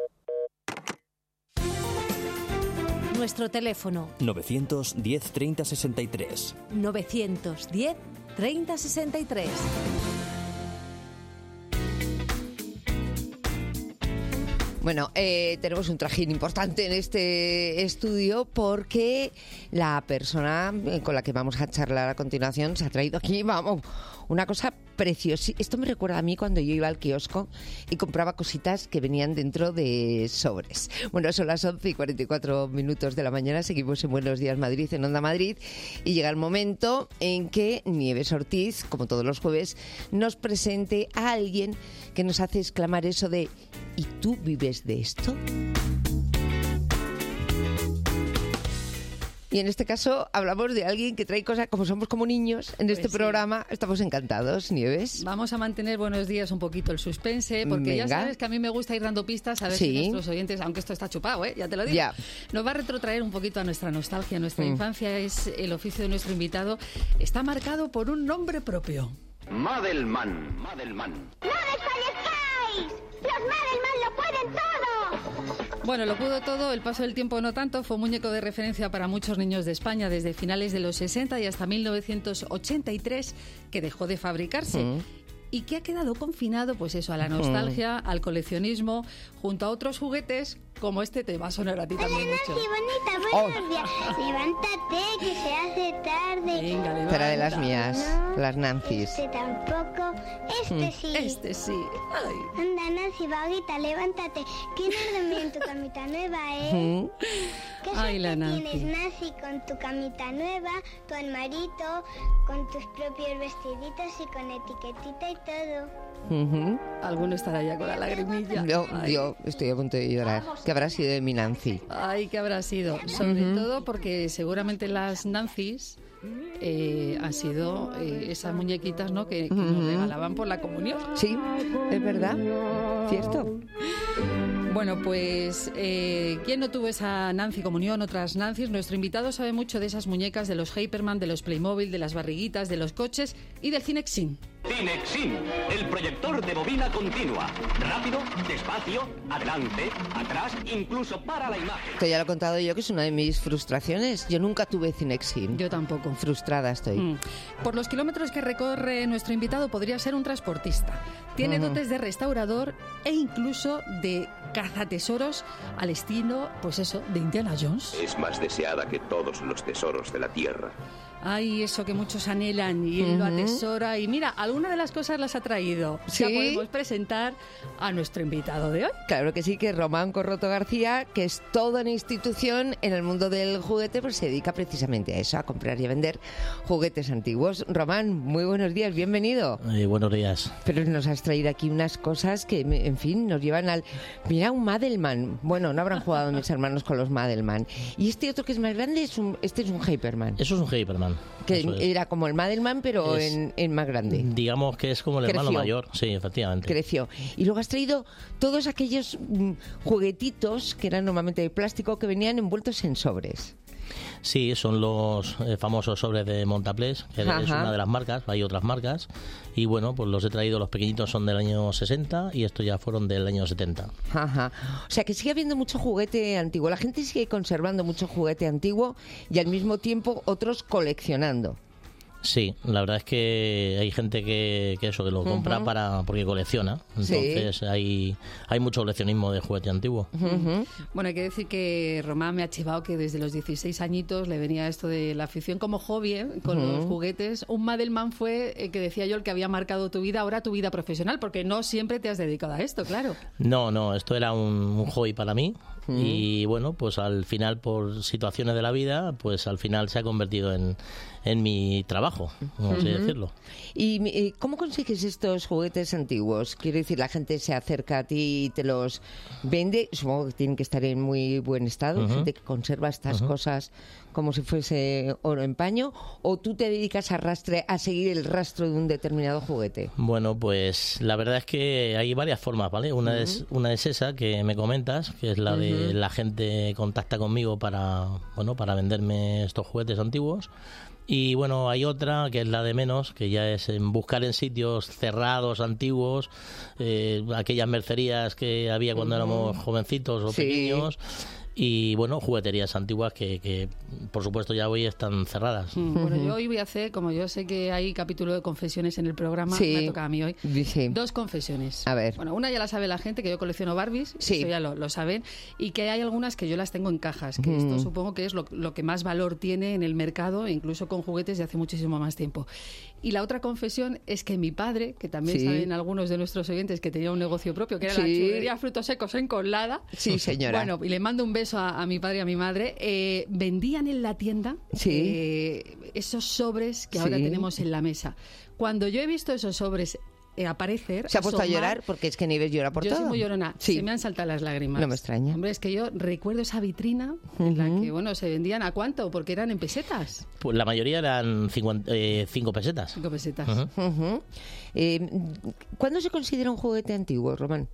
Nuestro teléfono novecientos diez, treinta, sesenta y tres. novecientos diez, treinta, sesenta y tres. Bueno, eh, tenemos un trajín importante en este estudio porque la persona con la que vamos a charlar a continuación se ha traído aquí, vamos, una cosa preciosa. Esto me recuerda a mí cuando yo iba al kiosco y compraba cositas que venían dentro de sobres. Bueno, son las once y cuarenta y cuatro minutos de la mañana, seguimos en Buenos Días Madrid, en Onda Madrid, y llega el momento en que Nieves Ortiz, como todos los jueves, nos presente a alguien que nos hace exclamar eso de ¿y tú vives de esto? Y en este caso hablamos de alguien que trae cosas, como somos como niños en este pues programa, sí. Estamos encantados, Nieves. Vamos a mantener Buenos Días un poquito el suspense, porque Venga. Ya sabes que a mí me gusta ir dando pistas a ver sí. si nuestros oyentes, aunque esto está chupado, ¿eh? Ya te lo digo, ya. Nos va a retrotraer un poquito a nuestra nostalgia, a nuestra mm. infancia. Es el oficio de nuestro invitado, está marcado por un nombre propio. Madelman. Madelman. ¡No desfallezcáis! ¡Los Madelman lo pueden todo! Bueno, lo pudo todo, el paso del tiempo no tanto, fue un muñeco de referencia para muchos niños de España desde finales de los sesenta y hasta mil novecientos ochenta y tres, que dejó de fabricarse. Mm. Y que ha quedado confinado, pues eso, a la nostalgia, mm. al coleccionismo, junto a otros juguetes, como este te va a sonar a ti también mucho. mucho. Bonita, buenos oh. días. Levántate, que se hace tarde. Venga, levanta. Espera de las mías, no, las Nancy's. Este tampoco, este mm. sí. Este sí. Ay. Anda, Nancy, vaguita, levántate. ¿Quieres dormir en tu camita nueva, eh? Mm. ¿Qué Ay, la Nancy. tienes, Nancy, con tu camita nueva, tu armarito, con tus propios vestiditos y con etiquetita y todo? Uh-huh. Alguno estará ya con la lagrimilla. No, yo estoy a punto de llorar. ¿Qué habrá sido de mi Nancy? Ay, ¿qué habrá sido? Sobre uh-huh. todo porque seguramente las Nancy's eh, han sido eh, esas muñequitas, ¿no?, que, que uh-huh. nos regalaban por la comunión. Sí, es verdad. Cierto. Bueno, pues, eh, ¿quién no tuvo esa Nancy comunión, otras Nancy's? Nuestro invitado sabe mucho de esas muñecas, de los Hyperman, de los Playmobil, de las barriguitas, de los coches y del Cinexin. Cinexin, el proyector de bobina continua. Rápido, despacio, adelante, atrás, incluso para la imagen. Esto ya lo he contado yo, que es una de mis frustraciones. Yo nunca tuve Cinexin. Yo tampoco. Frustrada estoy. Mm. Por los kilómetros que recorre nuestro invitado, podría ser un transportista. Tiene uh-huh. dotes de restaurador e incluso de cazatesoros al estilo, pues eso, de Indiana Jones. Es más deseada que todos los tesoros de la tierra. Ay, eso que muchos anhelan y él uh-huh. lo atesora. Y mira, alguna de las cosas las ha traído. ¿Sí? Ya podemos presentar a nuestro invitado de hoy. Claro que sí, que Román Corroto García, que es toda una institución en el mundo del juguete, pues se dedica precisamente a eso, a comprar y a vender juguetes antiguos. Román, muy buenos días, bienvenido. Eh, buenos días. Pero nos has traído aquí unas cosas que, en fin, nos llevan al... Mira, un Madelman. Bueno, no habrán jugado mis hermanos con los Madelman. Y este otro que es más grande, es un, este es un Hyperman. Eso es un Hyperman. Que era como el Madelman, pero es, en, en más grande. Digamos que es como el Creció. hermano mayor, sí, efectivamente. Creció. Y luego has traído todos aquellos mm, juguetitos que eran normalmente de plástico que venían envueltos en sobres. Sí, son los eh, famosos sobres de Montaplex, que Ajá. es una de las marcas, hay otras marcas, y bueno, pues los he traído, los pequeñitos son del año sesenta y estos ya fueron del año setenta. Ajá. O sea que sigue habiendo mucho juguete antiguo, la gente sigue conservando mucho juguete antiguo y al mismo tiempo otros coleccionando. Sí, la verdad es que hay gente que, que eso, que lo compra uh-huh. para porque colecciona. Entonces sí. hay, hay mucho coleccionismo de juguete antiguo. Uh-huh. Bueno, hay que decir que Román me ha chivado que desde los dieciséis añitos le venía esto de la afición como hobby, ¿eh? con uh-huh. los juguetes. Un Madelman fue, eh, que decía yo, el que había marcado tu vida, ahora tu vida profesional, porque no siempre te has dedicado a esto, claro. No, no, esto era un, un hobby para mí. Uh-huh. Y bueno, pues al final, por situaciones de la vida, pues al final se ha convertido en, en mi trabajo, vamos uh-huh. a decirlo. ¿Y eh, cómo consigues estos juguetes antiguos? Quiero decir, la gente se acerca a ti y te los vende. Supongo que tienen que estar en muy buen estado. Uh-huh. Gente que conserva estas uh-huh. cosas como si fuese oro en paño. ¿O tú te dedicas a, rastre, a seguir el rastro de un determinado juguete? Bueno, pues la verdad es que hay varias formas, ¿vale? Una, uh-huh. es, una es esa que me comentas, que es la de uh-huh. la gente contacta conmigo para, bueno, para venderme estos juguetes antiguos. Y bueno, hay otra que es la de menos, que ya es en buscar en sitios cerrados, antiguos, eh, aquellas mercerías que había cuando uh-huh. éramos jovencitos o sí. pequeños. Y bueno, jugueterías antiguas que, que por supuesto ya hoy están cerradas. Mm, bueno, yo hoy voy a hacer, como yo sé que hay capítulo de confesiones en el programa, sí. me toca a mí hoy, sí. dos confesiones. A ver. Bueno, una ya la sabe la gente, que yo colecciono Barbies, sí. eso ya lo, lo saben, y que hay algunas que yo las tengo en cajas, que mm. esto supongo que es lo, lo que más valor tiene en el mercado, incluso con juguetes de hace muchísimo más tiempo. Y la otra confesión es que mi padre, que también sí. saben algunos de nuestros oyentes que tenía un negocio propio, que era sí. la churrería Frutos Secos en Colada. Sí, señora. Bueno, y le mando un beso a, a mi padre y a mi madre. Eh, vendían en la tienda sí. eh, esos sobres que sí. ahora tenemos en la mesa. Cuando yo he visto esos sobres eh, aparecer... Se ha puesto asomar, a llorar, porque es que Nieves llora por yo todo. Yo soy muy llorona. Sí. Se me han saltado las lágrimas. No me extraña. Hombre, es que yo recuerdo esa vitrina uh-huh. en la que, bueno, se vendían ¿a cuánto? Porque eran en pesetas. Pues la mayoría eran cinco, eh, cinco pesetas. Cinco pesetas. Uh-huh. Uh-huh. Eh, ¿Cuándo se considera un juguete antiguo, Román?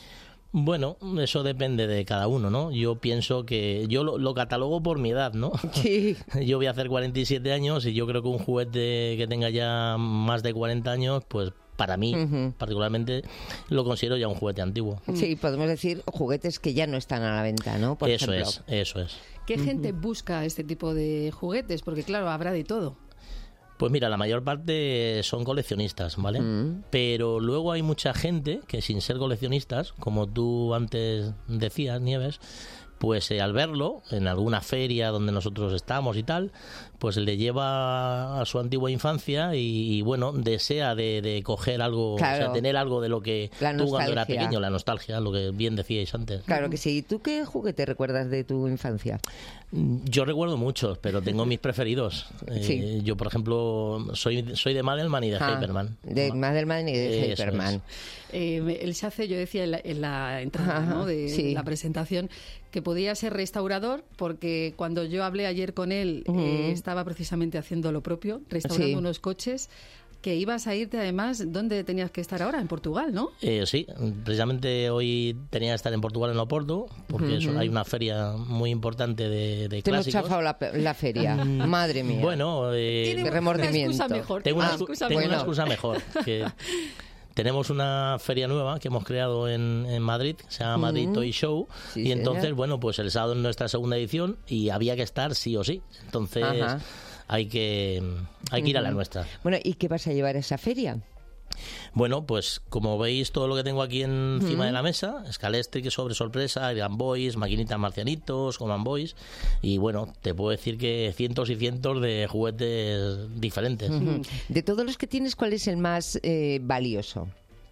Bueno, eso depende de cada uno, ¿no? Yo pienso que... Yo lo, lo catalogo por mi edad, ¿no? Sí. Yo voy a hacer cuarenta y siete años y yo creo que un juguete que tenga ya más de cuarenta años, pues para mí, uh-huh. particularmente, lo considero ya un juguete antiguo. Sí, podemos decir juguetes que ya no están a la venta, ¿no? Por eso ejemplo. es, eso es. ¿Qué gente uh-huh. busca este tipo de juguetes? Porque claro, habrá de todo. Pues mira, la mayor parte son coleccionistas, ¿vale? Mm. Pero luego hay mucha gente que sin ser coleccionistas, como tú antes decías, Nieves, pues eh, al verlo en alguna feria donde nosotros estamos y tal, pues le lleva a su antigua infancia y, y bueno, desea de, de coger algo, claro. o sea, tener algo de lo que la tú cuando era pequeño, la nostalgia, lo que bien decíais antes. Claro que sí. ¿Tú qué juguete recuerdas de tu infancia? Yo recuerdo muchos, pero tengo mis preferidos. Sí. Eh, yo, por ejemplo, soy soy de Madelman y de ah, Hyperman. De Madelman y de Eso Hyperman. Eh, el Sace, yo decía en la, en la entrada, ¿no? de sí. la presentación, que podía ser restaurador, porque cuando yo hablé ayer con él, uh-huh. eh, estaba precisamente haciendo lo propio, restaurando sí. unos coches. Que ibas a irte, además, ¿dónde tenías que estar ahora? En Portugal, ¿no? Eh, sí, precisamente hoy tenía que estar en Portugal, en Oporto, porque uh-huh. eso, hay una feria muy importante de, de Te clásicos. Te hemos chafado la, la feria, madre mía. Bueno, eh, Tiene remordimiento. Una excusa mejor. Tengo una, ah, excusa, tengo bueno. una excusa mejor. Que tenemos una feria nueva que hemos creado en, en Madrid, que se llama Madrid uh-huh. Toy Show, sí, y entonces, señor. bueno, pues el sábado es nuestra segunda edición y había que estar sí o sí. Entonces... Ajá. Hay que, hay que ir a la nuestra. Bueno, ¿y qué vas a llevar a esa feria? Bueno, pues como veis todo lo que tengo aquí encima uh-huh. de la mesa, Scalextric, sobre sorpresa, Game Boys, maquinitas marcianitos, Command Boys, y bueno, te puedo decir que cientos y cientos de juguetes diferentes. Uh-huh. De todos los que tienes, ¿cuál es el más eh, valioso?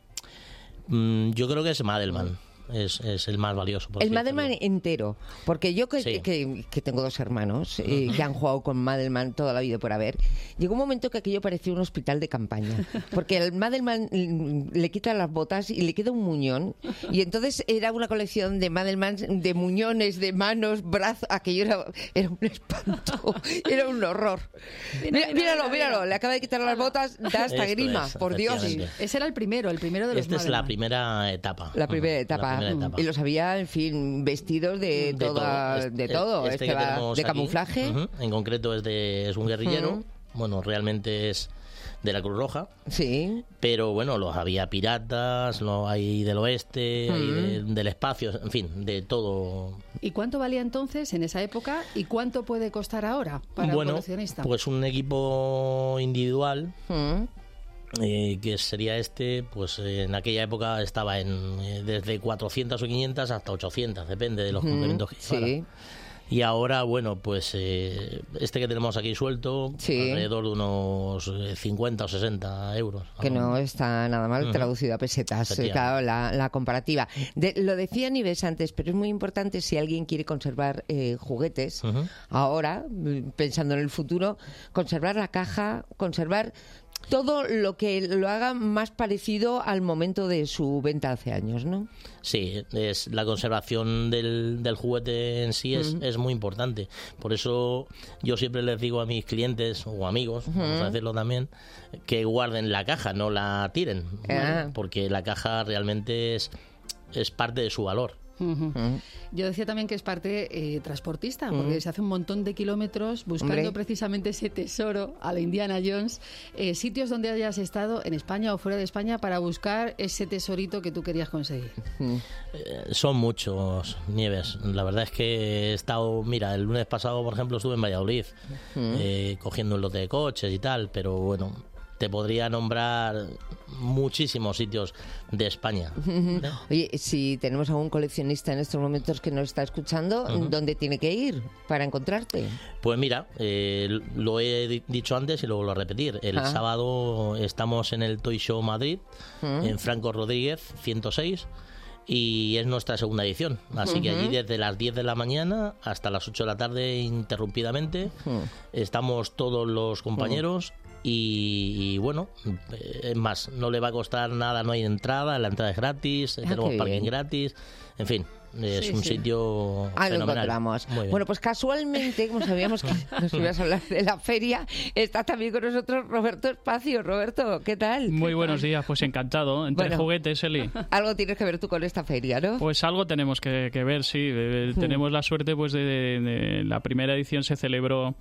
Mm, yo creo que es Madelman. Es, es el más valioso. El Madelman entero, porque yo que, sí. que, que tengo dos hermanos eh, que han jugado con Madelman toda la vida por haber, llegó un momento que aquello parecía un hospital de campaña, porque el Madelman le quita las botas y le queda un muñón, y entonces era una colección de Madelman, de muñones, de manos, brazos, aquello era, era un espanto, era un horror. Mira, míralo, míralo, le acaba de quitar las botas, da hasta Esto grima, es, por Dios. Sí. Ese era el primero, el primero de los Esta es Madelman. la primera etapa. La primera etapa. La primera etapa. Y los había, en fin, vestidos de, de toda, todo. de todo. Este, este este va de aquí, camuflaje. Uh-huh. En concreto es de es un guerrillero. Uh-huh. Bueno, realmente es de la Cruz Roja. Sí. Pero bueno, los había piratas, los hay del oeste, uh-huh. hay de, del espacio, en fin, de todo. ¿Y cuánto valía entonces en esa época y cuánto puede costar ahora para bueno, un coleccionista? Pues un equipo individual. Uh-huh. Eh, que sería este, pues eh, en aquella época estaba en eh, desde cuatrocientas o quinientas hasta ochocientas, depende de los uh-huh, complementos que llevara. Sí. Y ahora, bueno, pues eh, este que tenemos aquí suelto, sí. alrededor de unos cincuenta o sesenta euros. Que no está nada mal uh-huh. traducido a pesetas, claro, la, la comparativa. De, lo decía Nieves antes, pero es muy importante si alguien quiere conservar eh, juguetes, uh-huh. ahora, pensando en el futuro, conservar la caja, conservar todo lo que lo haga más parecido al momento de su venta hace años, ¿no? Sí, es la conservación del, del juguete en sí es, uh-huh. es muy importante. Por eso yo siempre les digo a mis clientes o amigos, uh-huh. vamos a decirlo también, que guarden la caja, no la tiren, ¿vale? uh-huh. porque la caja realmente es, es parte de su valor. Uh-huh. Uh-huh. Yo decía también que es parte eh, transportista, uh-huh. porque se hace un montón de kilómetros buscando Hombre. precisamente ese tesoro a la Indiana Jones, eh, sitios donde hayas estado en España o fuera de España para buscar ese tesorito que tú querías conseguir. Uh-huh. Eh, son muchos, Nieves. La verdad es que he estado, mira, el lunes pasado, por ejemplo, estuve en Valladolid uh-huh. eh, cogiendo un lote de coches y tal, pero bueno, te podría nombrar muchísimos sitios de España. ¿Eh? Oye, si tenemos algún coleccionista en estos momentos que nos está escuchando, uh-huh. ¿dónde tiene que ir para encontrarte? Pues mira, eh, lo he dicho antes y lo vuelvo a repetir. El ah. sábado estamos en el Toy Show Madrid, uh-huh. en Franco Rodríguez, ciento seis. Y es nuestra segunda edición, así uh-huh. que allí desde las diez de la mañana hasta las ocho de la tarde interrumpidamente uh-huh. estamos todos los compañeros uh-huh. y, y bueno, es más, no le va a costar nada, no hay entrada, la entrada es gratis, ah, tenemos parking gratis, en fin, es Sí, un sí. sitio Ah, lo fenomenal. encontramos. Muy bien. Bueno, pues casualmente, como sabíamos que nos ibas a hablar de la feria, está también con nosotros Roberto Espacio. Roberto, ¿qué tal? Muy buenos días, pues encantado. Entre Bueno. juguetes, Eli. Algo tienes que ver tú con esta feria, ¿no? Pues algo tenemos que, que ver, sí. Eh, Hmm. Tenemos la suerte pues de, de- de la primera edición se celebró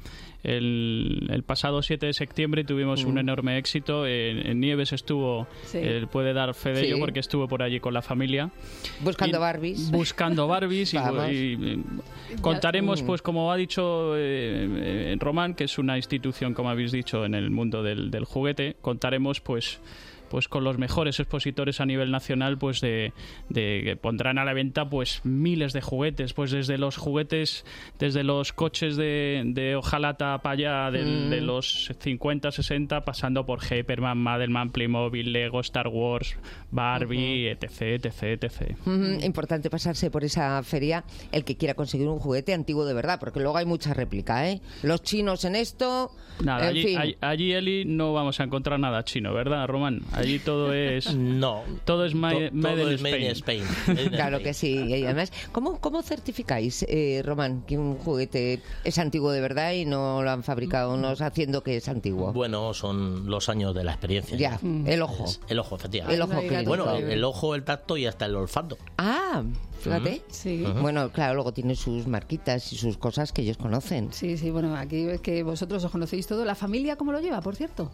el, el pasado siete de septiembre y tuvimos Hmm. un enorme éxito. En, en Nieves estuvo, Sí. eh, puede dar fe de Sí. ello porque estuvo por allí con la familia. Buscando Y- Barbies. Buscando Barbies y, Vamos. y- y contaremos, Mm. pues como ha dicho eh, eh, Román, que es una institución, como habéis dicho, en el mundo del, del juguete, contaremos pues pues con los mejores expositores a nivel nacional, pues de, de que pondrán a la venta pues miles de juguetes, pues desde los juguetes, desde los coches de, de hojalata para allá, del- Mm. de los cincuenta, sesenta, pasando por Hyperman, Madelman, Playmobil, Lego, Star Wars, Barbie, etc, etc, etcétera. Ujú, Importante pasarse por esa feria el que quiera conseguir un juguete antiguo de verdad, porque luego hay mucha réplica, ¿eh? Los chinos en esto, Nada, en allí, fin. allí, allí, Eli, no vamos a encontrar nada chino, ¿verdad, Román? Allí todo es... No. Todo es made, To- made todo in es made in Spain. Spain. Made in Claro Spain. que sí, y además, ¿cómo, cómo certificáis, eh, Román, que un juguete es antiguo de verdad y no lo han fabricado unos haciendo que es antiguo? Bueno, son los años de la experiencia. Ya, el ojo. Es el ojo, efectivamente. El ojo clínico. Bueno, el, el ojo, el tacto y hasta el olfato. Ah, fíjate. Sí. Ujú. Bueno, claro, luego tiene sus marquitas y sus cosas que ellos conocen. Sí, sí, bueno, aquí es que vosotros os conocéis todo. ¿La familia cómo lo lleva, por cierto?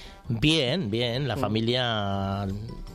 Bien, bien. La familia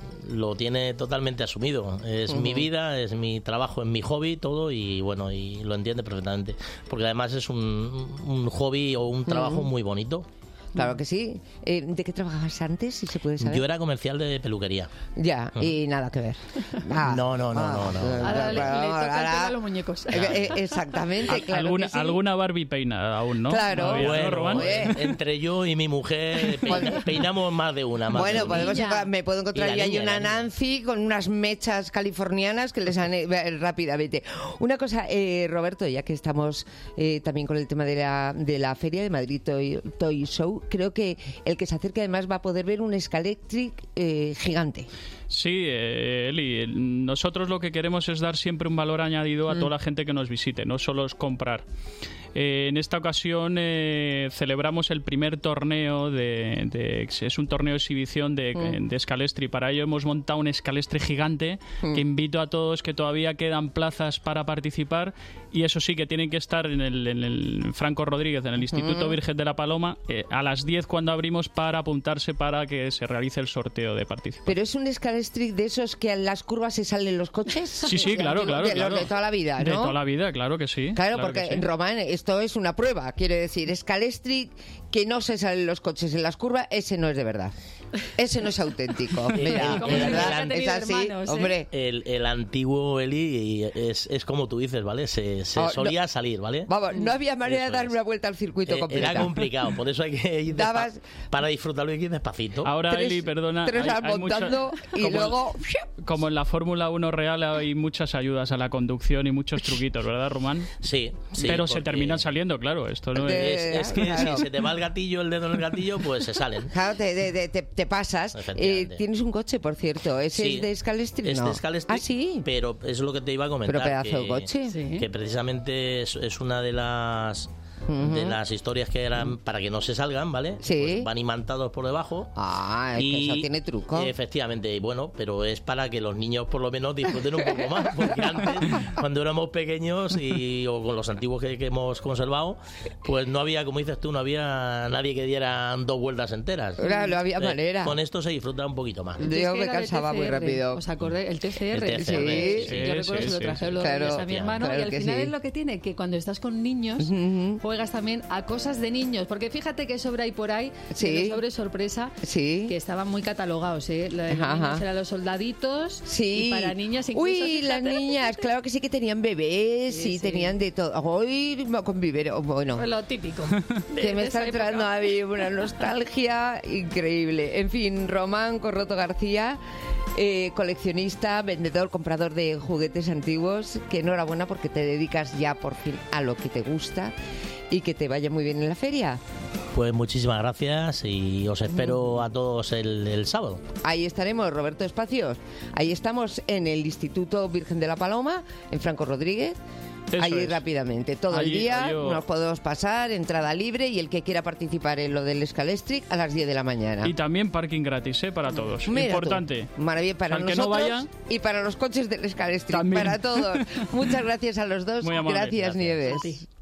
lo tiene totalmente asumido. Es Ujú. mi vida, es mi trabajo, es mi hobby, todo, y bueno, y lo entiende perfectamente. Porque además es un, un hobby o un trabajo Ujú. muy bonito. Claro que sí. Eh, ¿De qué trabajabas antes, si se puede saber? Yo era comercial de peluquería. Ya, y nada que ver. Ah, No, no, no, no, no. Ahora le, le toca el ahora- pelo a los muñecos. Eh, eh, exactamente, claro alguna, que sí. alguna Barbie peinada aún, ¿no? Claro. Todavía, ¿no, Bueno, Román? eh, entre yo y mi mujer pein- peinamos más de una. Más Bueno, de una. podemos encontrar- me puedo encontrar Y la yo ahí niña, una la niña. Nancy con unas mechas californianas que les han eh, rápidamente. Una cosa, eh, Roberto, ya que estamos eh, también con el tema de la, de la feria de Madrid Toy, Toy Show, creo que el que se acerque además va a poder ver un Scalectric eh, gigante. Sí, eh, Eli, nosotros lo que queremos es dar siempre un valor añadido a Mm. toda la gente que nos visite, no solo es comprar. Eh, en esta ocasión eh, celebramos el primer torneo de, de- es un torneo de exhibición de, Mm. de Scalestri. Para ello hemos montado un Scalestri gigante Mm. que invito a todos, que todavía quedan plazas para participar, y eso sí que tienen que estar en el, en el Franco Rodríguez, en el Instituto Mm. Virgen de la Paloma, eh, a las diez cuando abrimos, para apuntarse para que se realice el sorteo de participación. Pero es un Scalectric de esos que en las curvas se salen los coches. Sí, sí, claro, claro. De claro. los de toda la vida, ¿no? De toda la vida, claro que sí. Claro, que porque sí. en Román esto es una prueba, quiere decir, Scalestri que no se salen los coches en las curvas, ese no es de verdad. Ese no es auténtico. Mira, El- de el- verdad, el- es así, hombre. El, el antiguo Eli es, es como tú dices, ¿vale? Se, se Oh, no. solía salir, ¿vale? Vamos, no había manera de dar una vuelta al circuito Eh, completa. Era complicado, por eso hay que ir despa- Dabas- para disfrutarlo hay que ir despacito. Ahora, Eli, perdona. tres hay- horas hay mucha- montando y como- luego... Como en la Fórmula uno real hay muchas ayudas a la conducción y muchos truquitos, ¿verdad, Román? Sí, sí. Pero se porque terminan saliendo, claro. Esto no es... Es, es que Claro. si se te va el gatillo, el dedo en el gatillo, pues se salen. Claro, te, te- te- te- te pasas. Eh, tienes un coche, por cierto. ¿Ese Sí, es de Scalestri? Es No. de Scalestri, Ah, sí. pero es lo que te iba a comentar. Pero pedazo que, de coche. Sí. Que precisamente es, es una de las de Ujú. las historias que eran para que no se salgan, ¿vale? Sí. Pues van imantados por debajo. Ah, es que eso tiene truco. Efectivamente, y bueno, pero es para que los niños por lo menos disfruten un poco más, porque antes, cuando éramos pequeños y o con los antiguos que, que hemos conservado, pues no había, como dices tú, no había nadie que diera dos vueltas enteras. Claro, no había Eh, manera. Con esto se disfruta un poquito más. Yo Es que me era de cansaba muy T C R, rápido. ¿Os acordáis? El T C R. El T C R, Sí, sí, Yo recuerdo sí, que se lo sí, traje sí. los Claro, reyes a mi hermano claro y al que final sí. es lo que tiene, que cuando estás con niños juegas también a cosas de niños, porque fíjate que sobra ahí por ahí, Sí. de los sobres sorpresa, Sí. que estaban muy catalogados, ¿eh? Los Ajá, niños ajá. eran los soldaditos Sí. y para niñas incluso, Uy, las fíjate, niñas, claro que sí que tenían bebés Sí, y sí. tenían de todo. Uy, con vivero, bueno. pues lo típico. Que de me esa está entrando época. a mí una nostalgia increíble. En fin, Román Corroto García, eh, coleccionista, vendedor, comprador de juguetes antiguos, que enhorabuena porque te dedicas ya por fin a lo que te gusta y que te vaya muy bien en la feria. Pues muchísimas gracias y os espero a todos el, el sábado. Ahí estaremos, Roberto Espacios. Ahí estamos en el Instituto Virgen de la Paloma, en Franco Rodríguez. Eso Allí es. rápidamente, todo Allí- el día allí- nos podemos pasar, entrada libre, y el que quiera participar en lo del Scalestric a las diez de la mañana. Y también parking gratis, ¿eh? Para todos. Mira tú. Importante. Maravilla para Al que nosotros no vaya, y para los coches del Scalestric, También. para todos. Muchas gracias a los dos. Muy amable. Gracias, Gracias. Nieves. A ti.